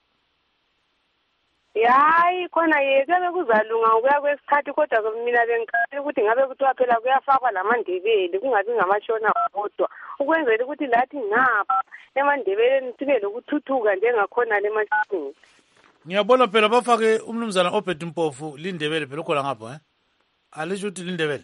Hayi khona kuyabe kuzalunga ngokuya kwesikhathi kodwa mina bengikhangela ukuthi ngabe kuthiwa phela kuyafakwa laMandebele kungabi ngamashona kodwa ukwenzela ukuthi lathi ngapha eMandebeleni sibe lokuthuthuka njengakhona le mashini. Ngiyabona phela bafake umnumzana Obed Mpofu lindebele phela khona ngapha alisho ukuthi lindebele.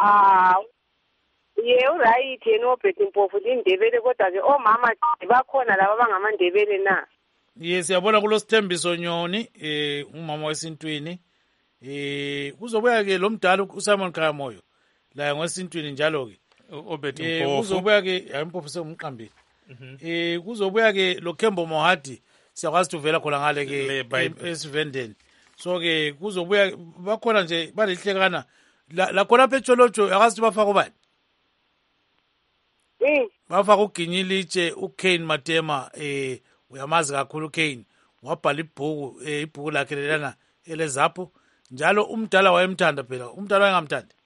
Uright yena Obed Mpofu lindebele kodwa-ke omama bakhona laba abangamandebele na. Yes, siyabona kulosithembiso Nyoni umama wesintwini kuzobuya-ke lo mdala uSimon Khayamoyo la ngwesintwini njalo-ke Obed Mpofu kuzobuya-ke hayi Mpofu sengumqambile kuzobuya-ke lo Kembo Mohadi siyakwazi ukuthi uvela khona ngale-ke esivendeni so-ke kuzobuya bakhona nje balihlekana lakhonapha eTsholotsho yakazi ukuthi bafaka ubani? Bafaka uGinyilitshe uKane Matema uyamazi kakhulu uKane wabhala ibhuku lakhe lelana elezapho njalo umdala wayemthanda phela umdala wayengamthandi.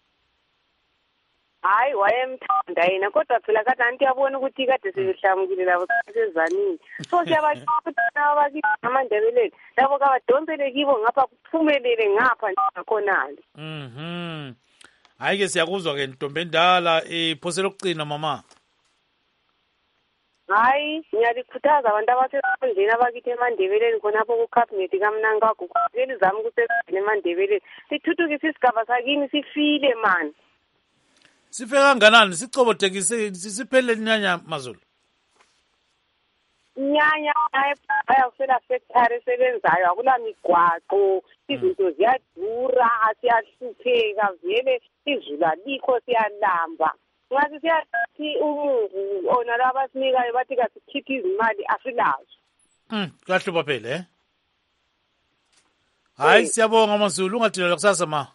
Hayi wayemthanda yena kodwa phela kade anti yabona ukuthi kade sebehlamukile labo sezanini so siyabathanda abakithi amandebeleni labo kabadonsele kibo ngapha kuphumelele ngapha ngakhonale. Hayi-ke siyakuzwa-ke ntombi endala phosela okucina mama. Hayi ngiyalikhuthaza abantu abasefundeni abakithi eMandebeleni khonapho kukhabhinethi kaMnangagwa lelizama ukusebenzela eMandebeleni lithuthukise isigaba sakini sifile mani. Sife kanganani sicobodekise siphelele nyanya Mazulu? Nyanya ayawusela sector esebenzayo akula migwaqo izinto ziyadura siyahlupheka vele izulu alikho siyalamba. Ngathi siyathi umungu ona laba sinikayo bathi kasikhiphe izimali asilazo. Kahlupha phela hayi siyabonga Mazulu ungathina kusasa ma.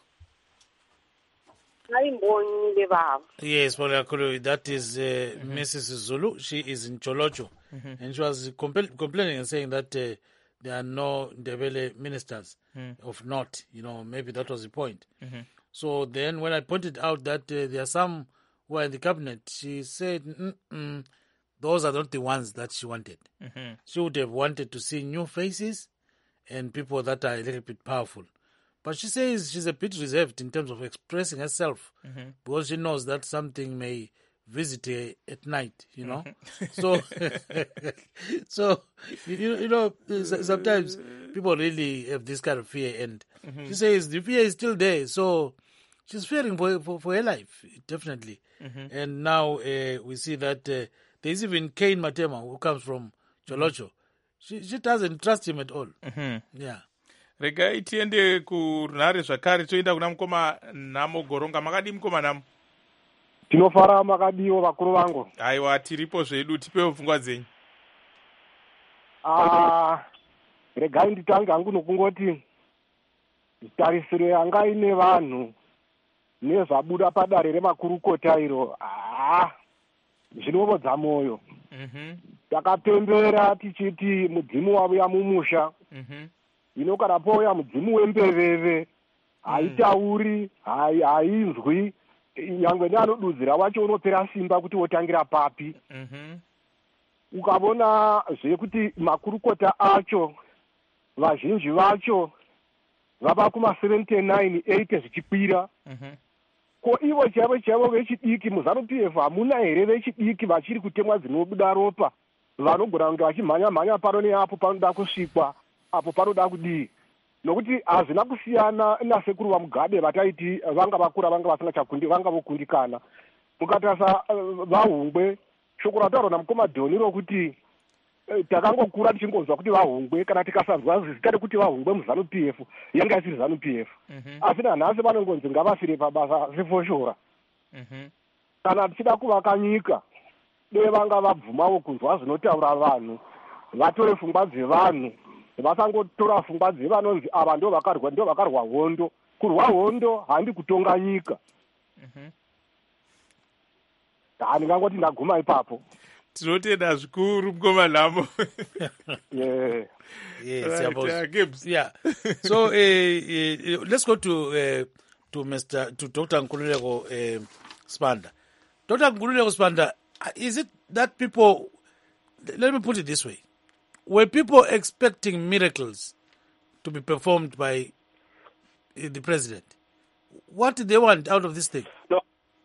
Hayimbonile baba. Yes, that is Mrs. Zulu. She is in Tsholotsho and she was complaining and saying that there are no Ndebele ministers of note, maybe that was the point. So then when I pointed out that there are some who are in the cabinet, she said, those are not the ones that she wanted. She would have wanted to see new faces and people that are a little bit powerful. But she says she's a bit reserved in terms of expressing herself because she knows that something may visit her at night, So, sometimes people really have this kind of fear. And she says the fear is still there. So she's fearing for her life, definitely. And now we see that there's even Kane Matema who comes from Tsholotsho. She doesn't trust him at all. Yeah. Regai tiende kunhare zvakare toenda kuna mukoma Namo Goronga. Makadi mukoma Namo? Tinofara makadiwo vakuru vangu. Aiwa tiripo zvedu tipewo pfungwa dzenyu. Regai nditange hangu nokungoti tarisiro yanga ine vanhu nezvabuda padare remakurukota iro zvinovodza mwoyo. Takapembera tichiti mudzimu wauya mumusha. Kana pouya mudzimu wembeveve haitauri hainzwi nyangwe neanodudzira wacho unopera simba kuti wotangira papi. Ukavona zvekuti makurukota acho vazhinji vacho vava kuma79 8 zvichikwira. Ko ivo chaivo vechidiki muZANU-PF hamuna here vechidiki vachiri kutemwa dzinobuda ropa vanogona kunge vachimhanya pano neapo panoda kusvikwa apo panoda kudii nokuti hazvina kusiyana nasekuru vaMugabe vataiti vanga vakura vanga vasingachakundi vanga vokundikana. Mukatarisa vaHungwe shoko rataurwa namukoma Dhoni rokuti takangokura tichingonzwa kuti vahungwe kana tikasanzwa zita rekuti vahungwe muZANU-PF yanga isiri ZANU-PF asi nanhasi vanongonzi ngavafire pabasa rifoshora kana tichida kuvaka nyika deve vanga vabvumawo kunzwa zvinotaura vanhu vatore pfungwa dzevanhu vasangotora pfungwa dzevanonzi ava ndo vakarwa hondo kurwa hondo handi kutonga nyika ndingangoti ndaguma ipapo tinotenda zvikuru mukoma nhamo. Yeah. So let's go to Dr. Nkululeko Sibanda. Dr. Nkululeko Sibanda, is it that people, let me put it this way, were people expecting miracles to be performed by the president? What did they want out of this thing? No.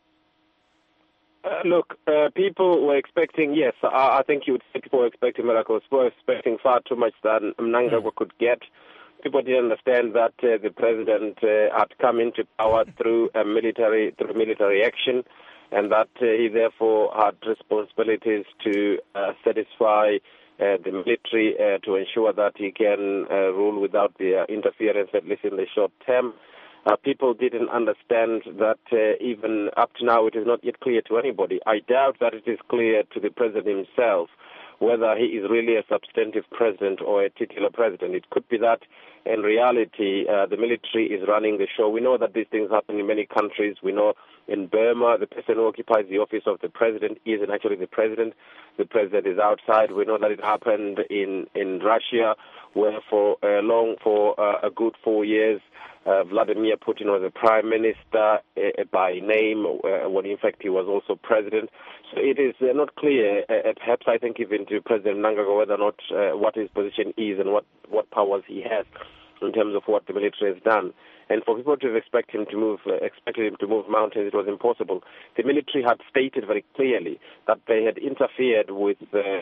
Look, people were expecting, yes, I think you would say people were expecting miracles. People were expecting far too much than Mnangagwa could get. People didn't understand that the president had come into power through military action, and that he therefore had responsibilities to satisfy the military to ensure that he can rule without the interference, at least in the short term. People didn't understand that even up to now it is not yet clear to anybody. I doubt that it is clear to the president himself whether he is really a substantive president or a titular president. It could be that in reality the military is running the show. We know that these things happen in many countries. We know in Burma the person who occupies the office of the president isn't actually the president. The president is outside. We know that it happened in Russia, where for a good 4 years Vladimir Putin was the prime minister by name, when in fact he was also president. So it is not clear, perhaps I think even to President Mnangagwa, whether or not what his position is and what powers he has in terms of what the military has done. And for people to have expected him to move mountains, it was impossible. The military had stated very clearly that they had interfered with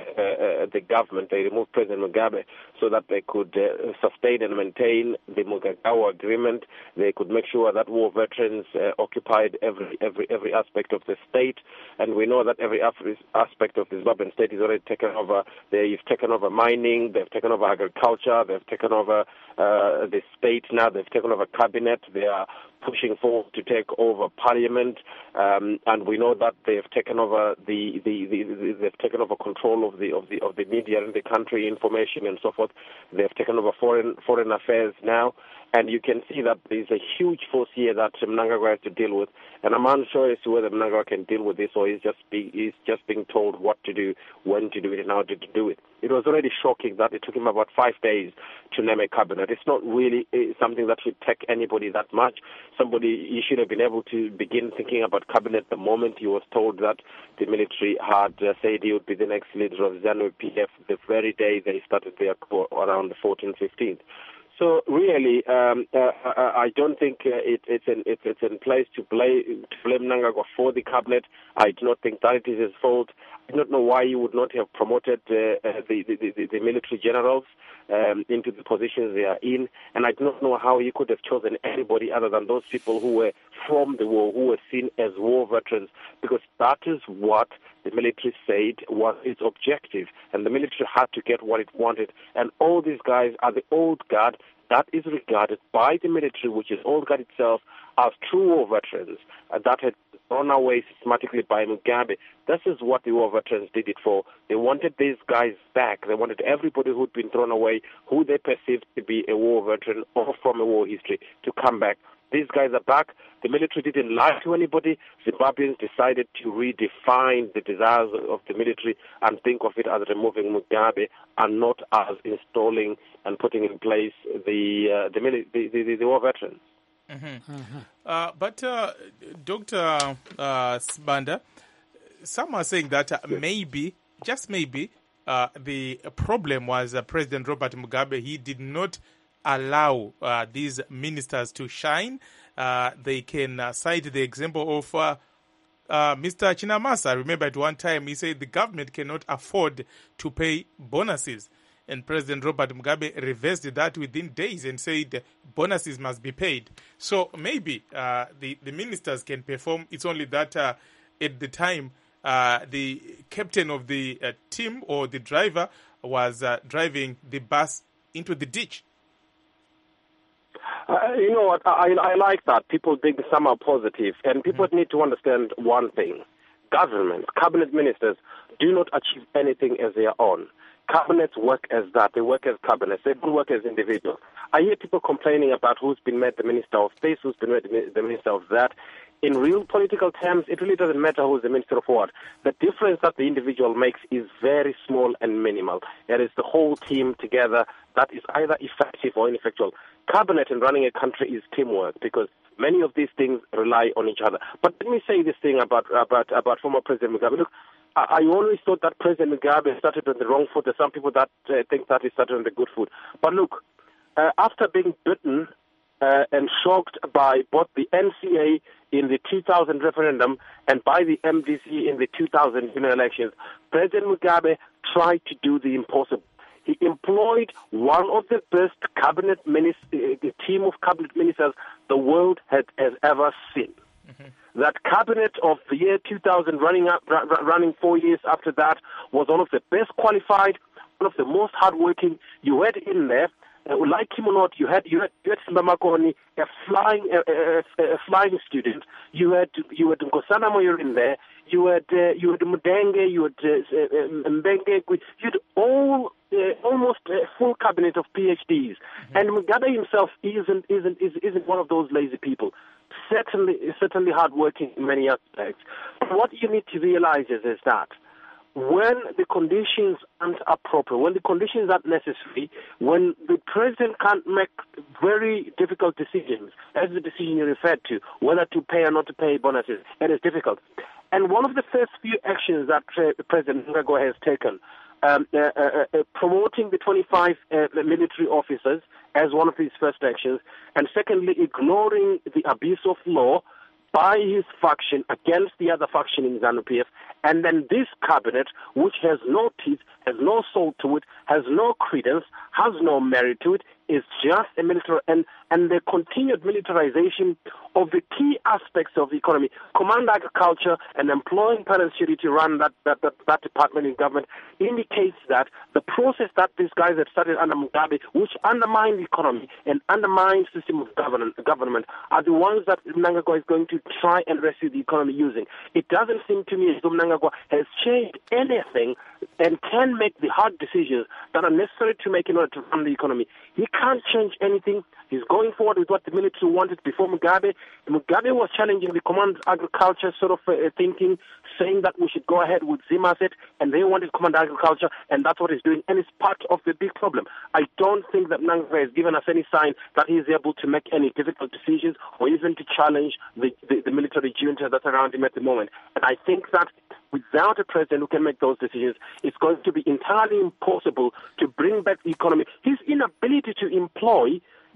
the government. They removed President Mugabe so that they could sustain and maintain the Mugagawa agreement. They could make sure that war veterans occupied every aspect of the state. And we know that every aspect of the Zimbabwean state is already taken over. They've taken over mining. They've taken over agriculture. They've taken over the state now. They've taken over cabinet. They are pushing forward to take over parliament, and we know that they've taken over they've taken over control of the media in the country, information and so forth. They've taken over foreign affairs now, and you can see that there's a huge force here that Mnangagwa has to deal with, and I'm unsure as to whether Mnangagwa can deal with this, or he's just being told what to do, when to do it, and how to do it. It was already shocking that it took him about 5 days to name a cabinet. It's not really something that should take anybody that much. He should have been able to begin thinking about cabinet the moment he was told that the military had said he would be the next leader of ZANU-PF the very day they started their coup around the 14th, 15th. So really, I don't think it's in place to blame Mnangagwa for the cabinet. I do not think that it is his fault. I don't know why he would not have promoted the military generals into the positions they are in, and I do not know how he could have chosen anybody other than those people who were from the war, who were seen as war veterans, because that is what the military said was its objective, and the military had to get what it wanted. And all these guys are the old guard that is regarded by the military, which is old guard itself, as true war veterans that had thrown away systematically by Mugabe. This is what the war veterans did it for. They wanted these guys back. They wanted everybody who'd been thrown away, who they perceived to be a war veteran or from a war history, to come back. These guys are back. The military didn't lie to anybody. Zimbabweans decided to redefine the desires of the military and think of it as removing Mugabe and not as installing and putting in place the war veterans. But Dr. Sibanda, some are saying that maybe, just maybe, the problem was President Robert Mugabe. He did not allow these ministers to shine. They can cite the example of Mr. Chinamasa. Remember at one time he said the government cannot afford to pay bonuses. And President Robert Mugabe reversed that within days and said bonuses must be paid. So maybe the ministers can perform. It's only that at the time the captain of the team or the driver was driving the bus into the ditch. You know what? I like that. People think somehow positive, and people need to understand one thing. Governments, cabinet ministers, do not achieve anything as their own. Cabinets work as that. They work as cabinets. They don't work as individuals. I hear people complaining about who's been made the minister of this, who's been made the minister of that. In real political terms, it really doesn't matter who's the minister of what. The difference that the individual makes is very small and minimal. It is the whole team together that is either effective or ineffectual. Cabinet in running a country is teamwork because many of these things rely on each other. But let me say this thing about former President Mugabe. Look, I always thought that President Mugabe started on the wrong foot. There's some people that think that he started on the good foot. But look, after being beaten and shocked by both the NCA in the 2000 referendum and by the MDC in the 2000 elections, President Mugabe tried to do the impossible. He employed one of the best the team of cabinet ministers the world has ever seen. Mm-hmm. That cabinet of the year 2000 running 4 years after that was one of the best qualified, one of the most hardworking. You had in there, like him or not, you had Simba Makoni, a flying student. You had Nkosana Moyo in there. You had Mudenge. You had Mbenge. You had almost a full cabinet of PhDs. Mm-hmm. And Mugabe himself isn't one of those lazy people. Certainly hardworking in many aspects. What you need to realize is that when the conditions aren't appropriate, when the conditions aren't necessary, when the president can't make very difficult decisions, as the decision you referred to, whether to pay or not to pay bonuses, it is difficult. And one of the first few actions that President Mnangagwa has taken, promoting the 25 military officers as one of his first actions, and secondly, ignoring the abuse of law by his faction against the other faction in ZANU-PF, and then this cabinet, which has no teeth, has no soul to it, has no credence, has no merit to it, is just a military, and the continued militarization of the key aspects of the economy, command agriculture and employing Parachuri to run that department in government, indicates that the process that these guys have started under Mugabe, which undermine the economy and undermine system of government, are the ones that Mnangagwa is going to try and rescue the economy using. It doesn't seem to me as though Mnangagwa has changed anything and can make the hard decisions that are necessary to make in order to run the economy. He can't change anything. He's going forward with what the military wanted before Mugabe. Mugabe was challenging the command agriculture sort of thinking, saying that we should go ahead with Zimaset, and they wanted command agriculture, and that's what he's doing, and it's part of the big problem. I don't think that Mnangagwa has given us any sign that he is able to make any difficult decisions or even to challenge the military junta that's around him at the moment. And I think that without a president who can make those decisions, it's going to be entirely impossible to bring back the economy. His inability to employ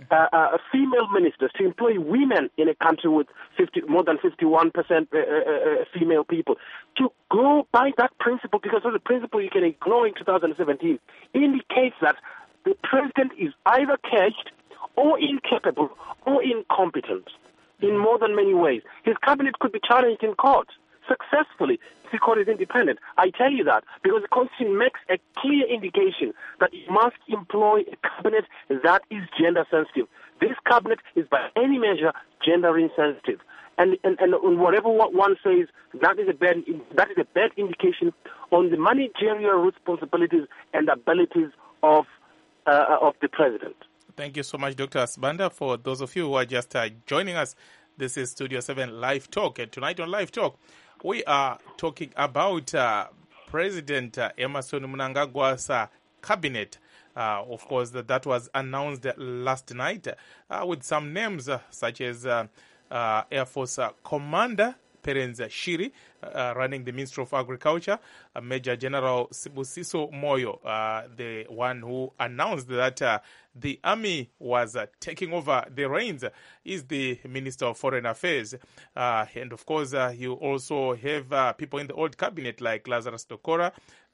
female ministers, to employ women in a country with more than 51% female people, to go by that principle, because of the principle you can ignore in 2017, indicates that the president is either caged or incapable or incompetent in more than many ways. His cabinet could be challenged in court successfully if the court is independent. I tell you that because the Constitution makes a clear indication that you must employ a cabinet that is gender sensitive. This cabinet is by any measure gender insensitive. And whatever one says, that is a bad indication on the managerial responsibilities and abilities of the president. Thank you so much, Dr. Sibanda. For those of you who are just joining us, this is Studio 7 Live Talk. And tonight on Live Talk, we are talking about President Emmerson Mnangagwa's cabinet. Of course, that was announced last night with some names such as Air Force Commander Perenza Shiri, running the Ministry of Agriculture, Major General Sibusiso Moyo, the one who announced that the army was taking over the reins, is the Minister of Foreign Affairs. And of course, you also have people in the old cabinet like Lazarus Tokora,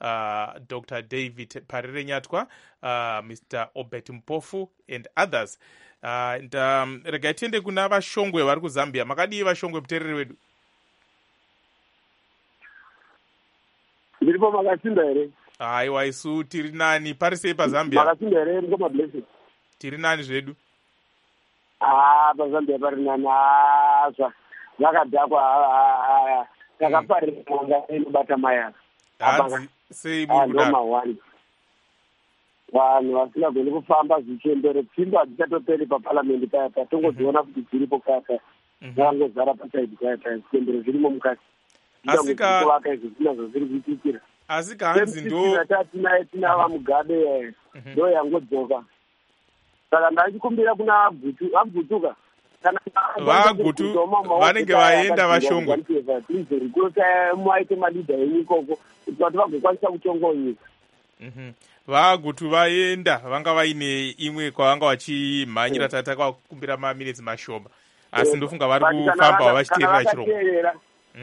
Dr. David Parire-Nyatwa, Mr. Obet Mpofu, and others. And regatende kuna vashongwe vari kuZambia. Makadii vashongwe mutereri wedu? muchiripo makasinda here? Aiwa, isu tiri nani. Pari sei paZambia? Makasinda here ngoma blessing. Tiri nani zvedu? PaZambia pari nani. Vakadhakwa takaparira mwanga inobata mayaka. Sei muri kudaro? Vanhu vasingagoni kufamba zvichiendere pfimbo hadzichatoperi paparamendi paya paya tongodziona kuti dziripo kaya dzakangozara pasaidi kaya paya zviendere zvirimo mukati kuvaka izvo zvinazvo zviri kuitikira asi kanzi ndo tatinaye tina vamugabe ndo yangodzoka saka ndachikumbira kuna abgutuka vagutu vanenge vaenda vashongwa muaite malidha enyu ikoko kuti vati vagokwanisa kutongawo nyika vagutu vaenda vanga vaine imwe kwavanga vachimhanyira tata kwakumbira maminitsi mashoma asi ndofunga vari kufamba vachiteerera chirongwa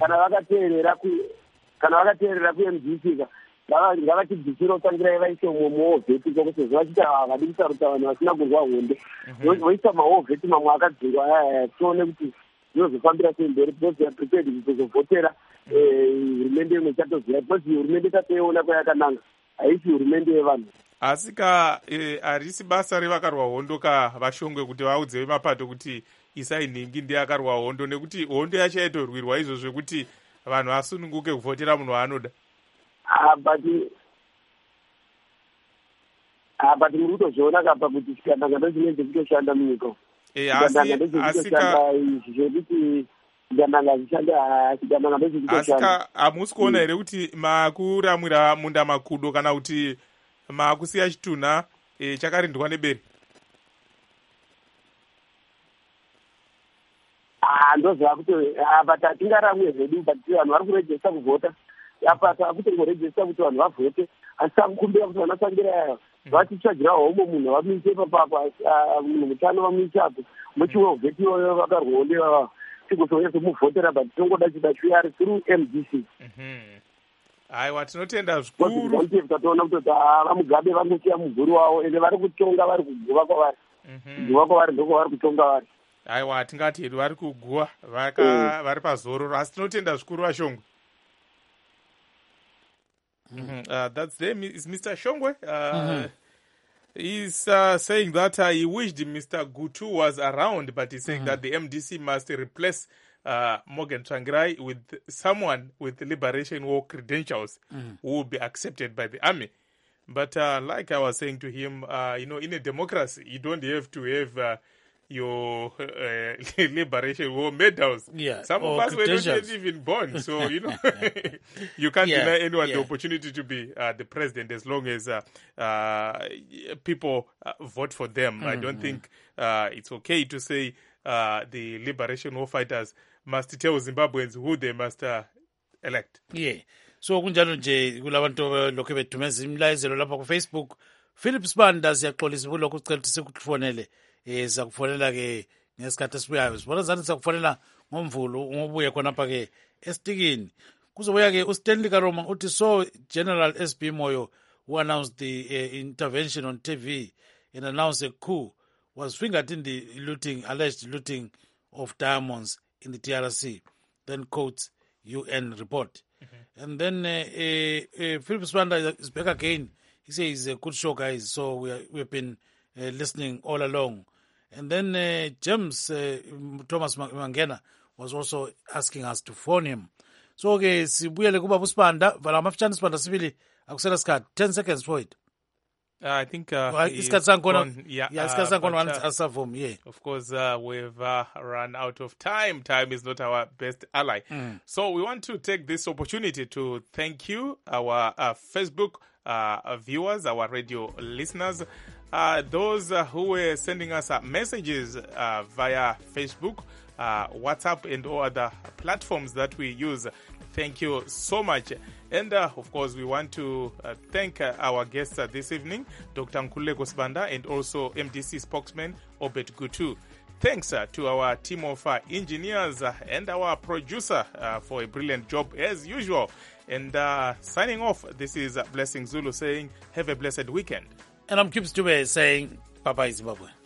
kana vakateerera kuMDC ngavachibvisira kutangira vaise muhovheti kokuti vachiti havadi kusaruta vanhu vasina kurwa honde voisa mahovheti mamwe akadzingwa tione kuti zvinozofambira semberi because are prepared kuzovhotera hurumende imwe chatoziva because hurumende tatoiona kwayakananga haisi hurumende yevanhu asi harisi basa revakarwa hondo vashongwe kuti vaudze vemapato kuti isai nhingi ndiye akarwa hondo nekuti hondo yacho yaitorwirwa izvo zvekuti vanhu vasununguke kuvhotera munhu waanoda but muri kutozviona kapa kuti chikandanga ndochinenge chitoshanda munyika chikandanga ndochintoshanda izvi zvekuti chikandanga zvichanda chikandanga ndochintoshanda hamusi kuona here kuti makuramwira munda makudo kana kuti makusiya chitunha chakarindwa neberi ndoziva kuti but hatingaramwe zvedu but vanhu vari kurejesta kuvhota apa takutongorejesta kuti vanhu vavhote asi takukumbira kuti vanasangira vachitsvagira homo munhu vamuise papapa munhu mutano vamuise apo muchimwe vheti iyoyo vakarwonde tigosonyatsemuvhotera but tinongoda chida chiari through MDC aiwa tinotenda zvikuru tatoona kuti vamugabe vari kusiya muvhuri wavo ende vari kutonga vari kuguva kwavari kuguva kwavari ndoko vari kutonga vari aiwa hatingati hedu vari kuguva vari pazororo asi tinotenda zvikuru vashongwe that's them is Mr. Shongwe. He's saying that he wished Mr. Gutu was around, but he's saying that the MDC must replace Morgan Tsvangirai with someone with Liberation War credentials who will be accepted by the army. But like I was saying to him, in a democracy, you don't have to have your Liberation War medals. Yeah, some of us were not yet even born, so you can't deny anyone the opportunity to be the president as long as people vote for them. I don't think it's okay to say the Liberation War fighters must tell Zimbabweans who they must elect. Yeah. So kunjalo nje kulabantu lokho bethumeza imlayezelo lapha ku Facebook. Philip Sibanda siyaxolisa kulokho ucela ukuthi sikufonele sakufonela ke ngesikhathi esibuyayo sibona zathi sakufonela ngomvulo ngobuye khonapha ke esitikini kuzobuya ke uStanley Karoma uthi so General SB Moyo who announced the intervention on TV and announced a coup was fingered in the alleged looting of diamonds in the DRC, then quotes UN report. And then Philip Sibanda is back again. He says it's a good show, guys, so we've been listening all along. And then James Thomas Mangena was also asking us to phone him. So okay, sibuyele kuba Sibanda vala mafutshane Sibanda sibili akusela sikhathi 10 seconds for it. I think isikhathi sankhona isikhathi sankhona asavum. Yeah, of course we've run out of time. Time is not our best ally. So we want to take this opportunity to thank you, our Facebook viewers, our radio listeners, those who were sending us messages via Facebook, WhatsApp, and all other platforms that we use. Thank you so much. And of course, we want to thank our guests this evening, Dr. Nkululeko Sibanda, and also MDC spokesman Obed Gutu. Thanks to our team of engineers and our producer for a brilliant job as usual. And signing off, this is Blessing Zulu saying, have a blessed weekend. And I'm Kip Stube saying, bye-bye Zimbabwe.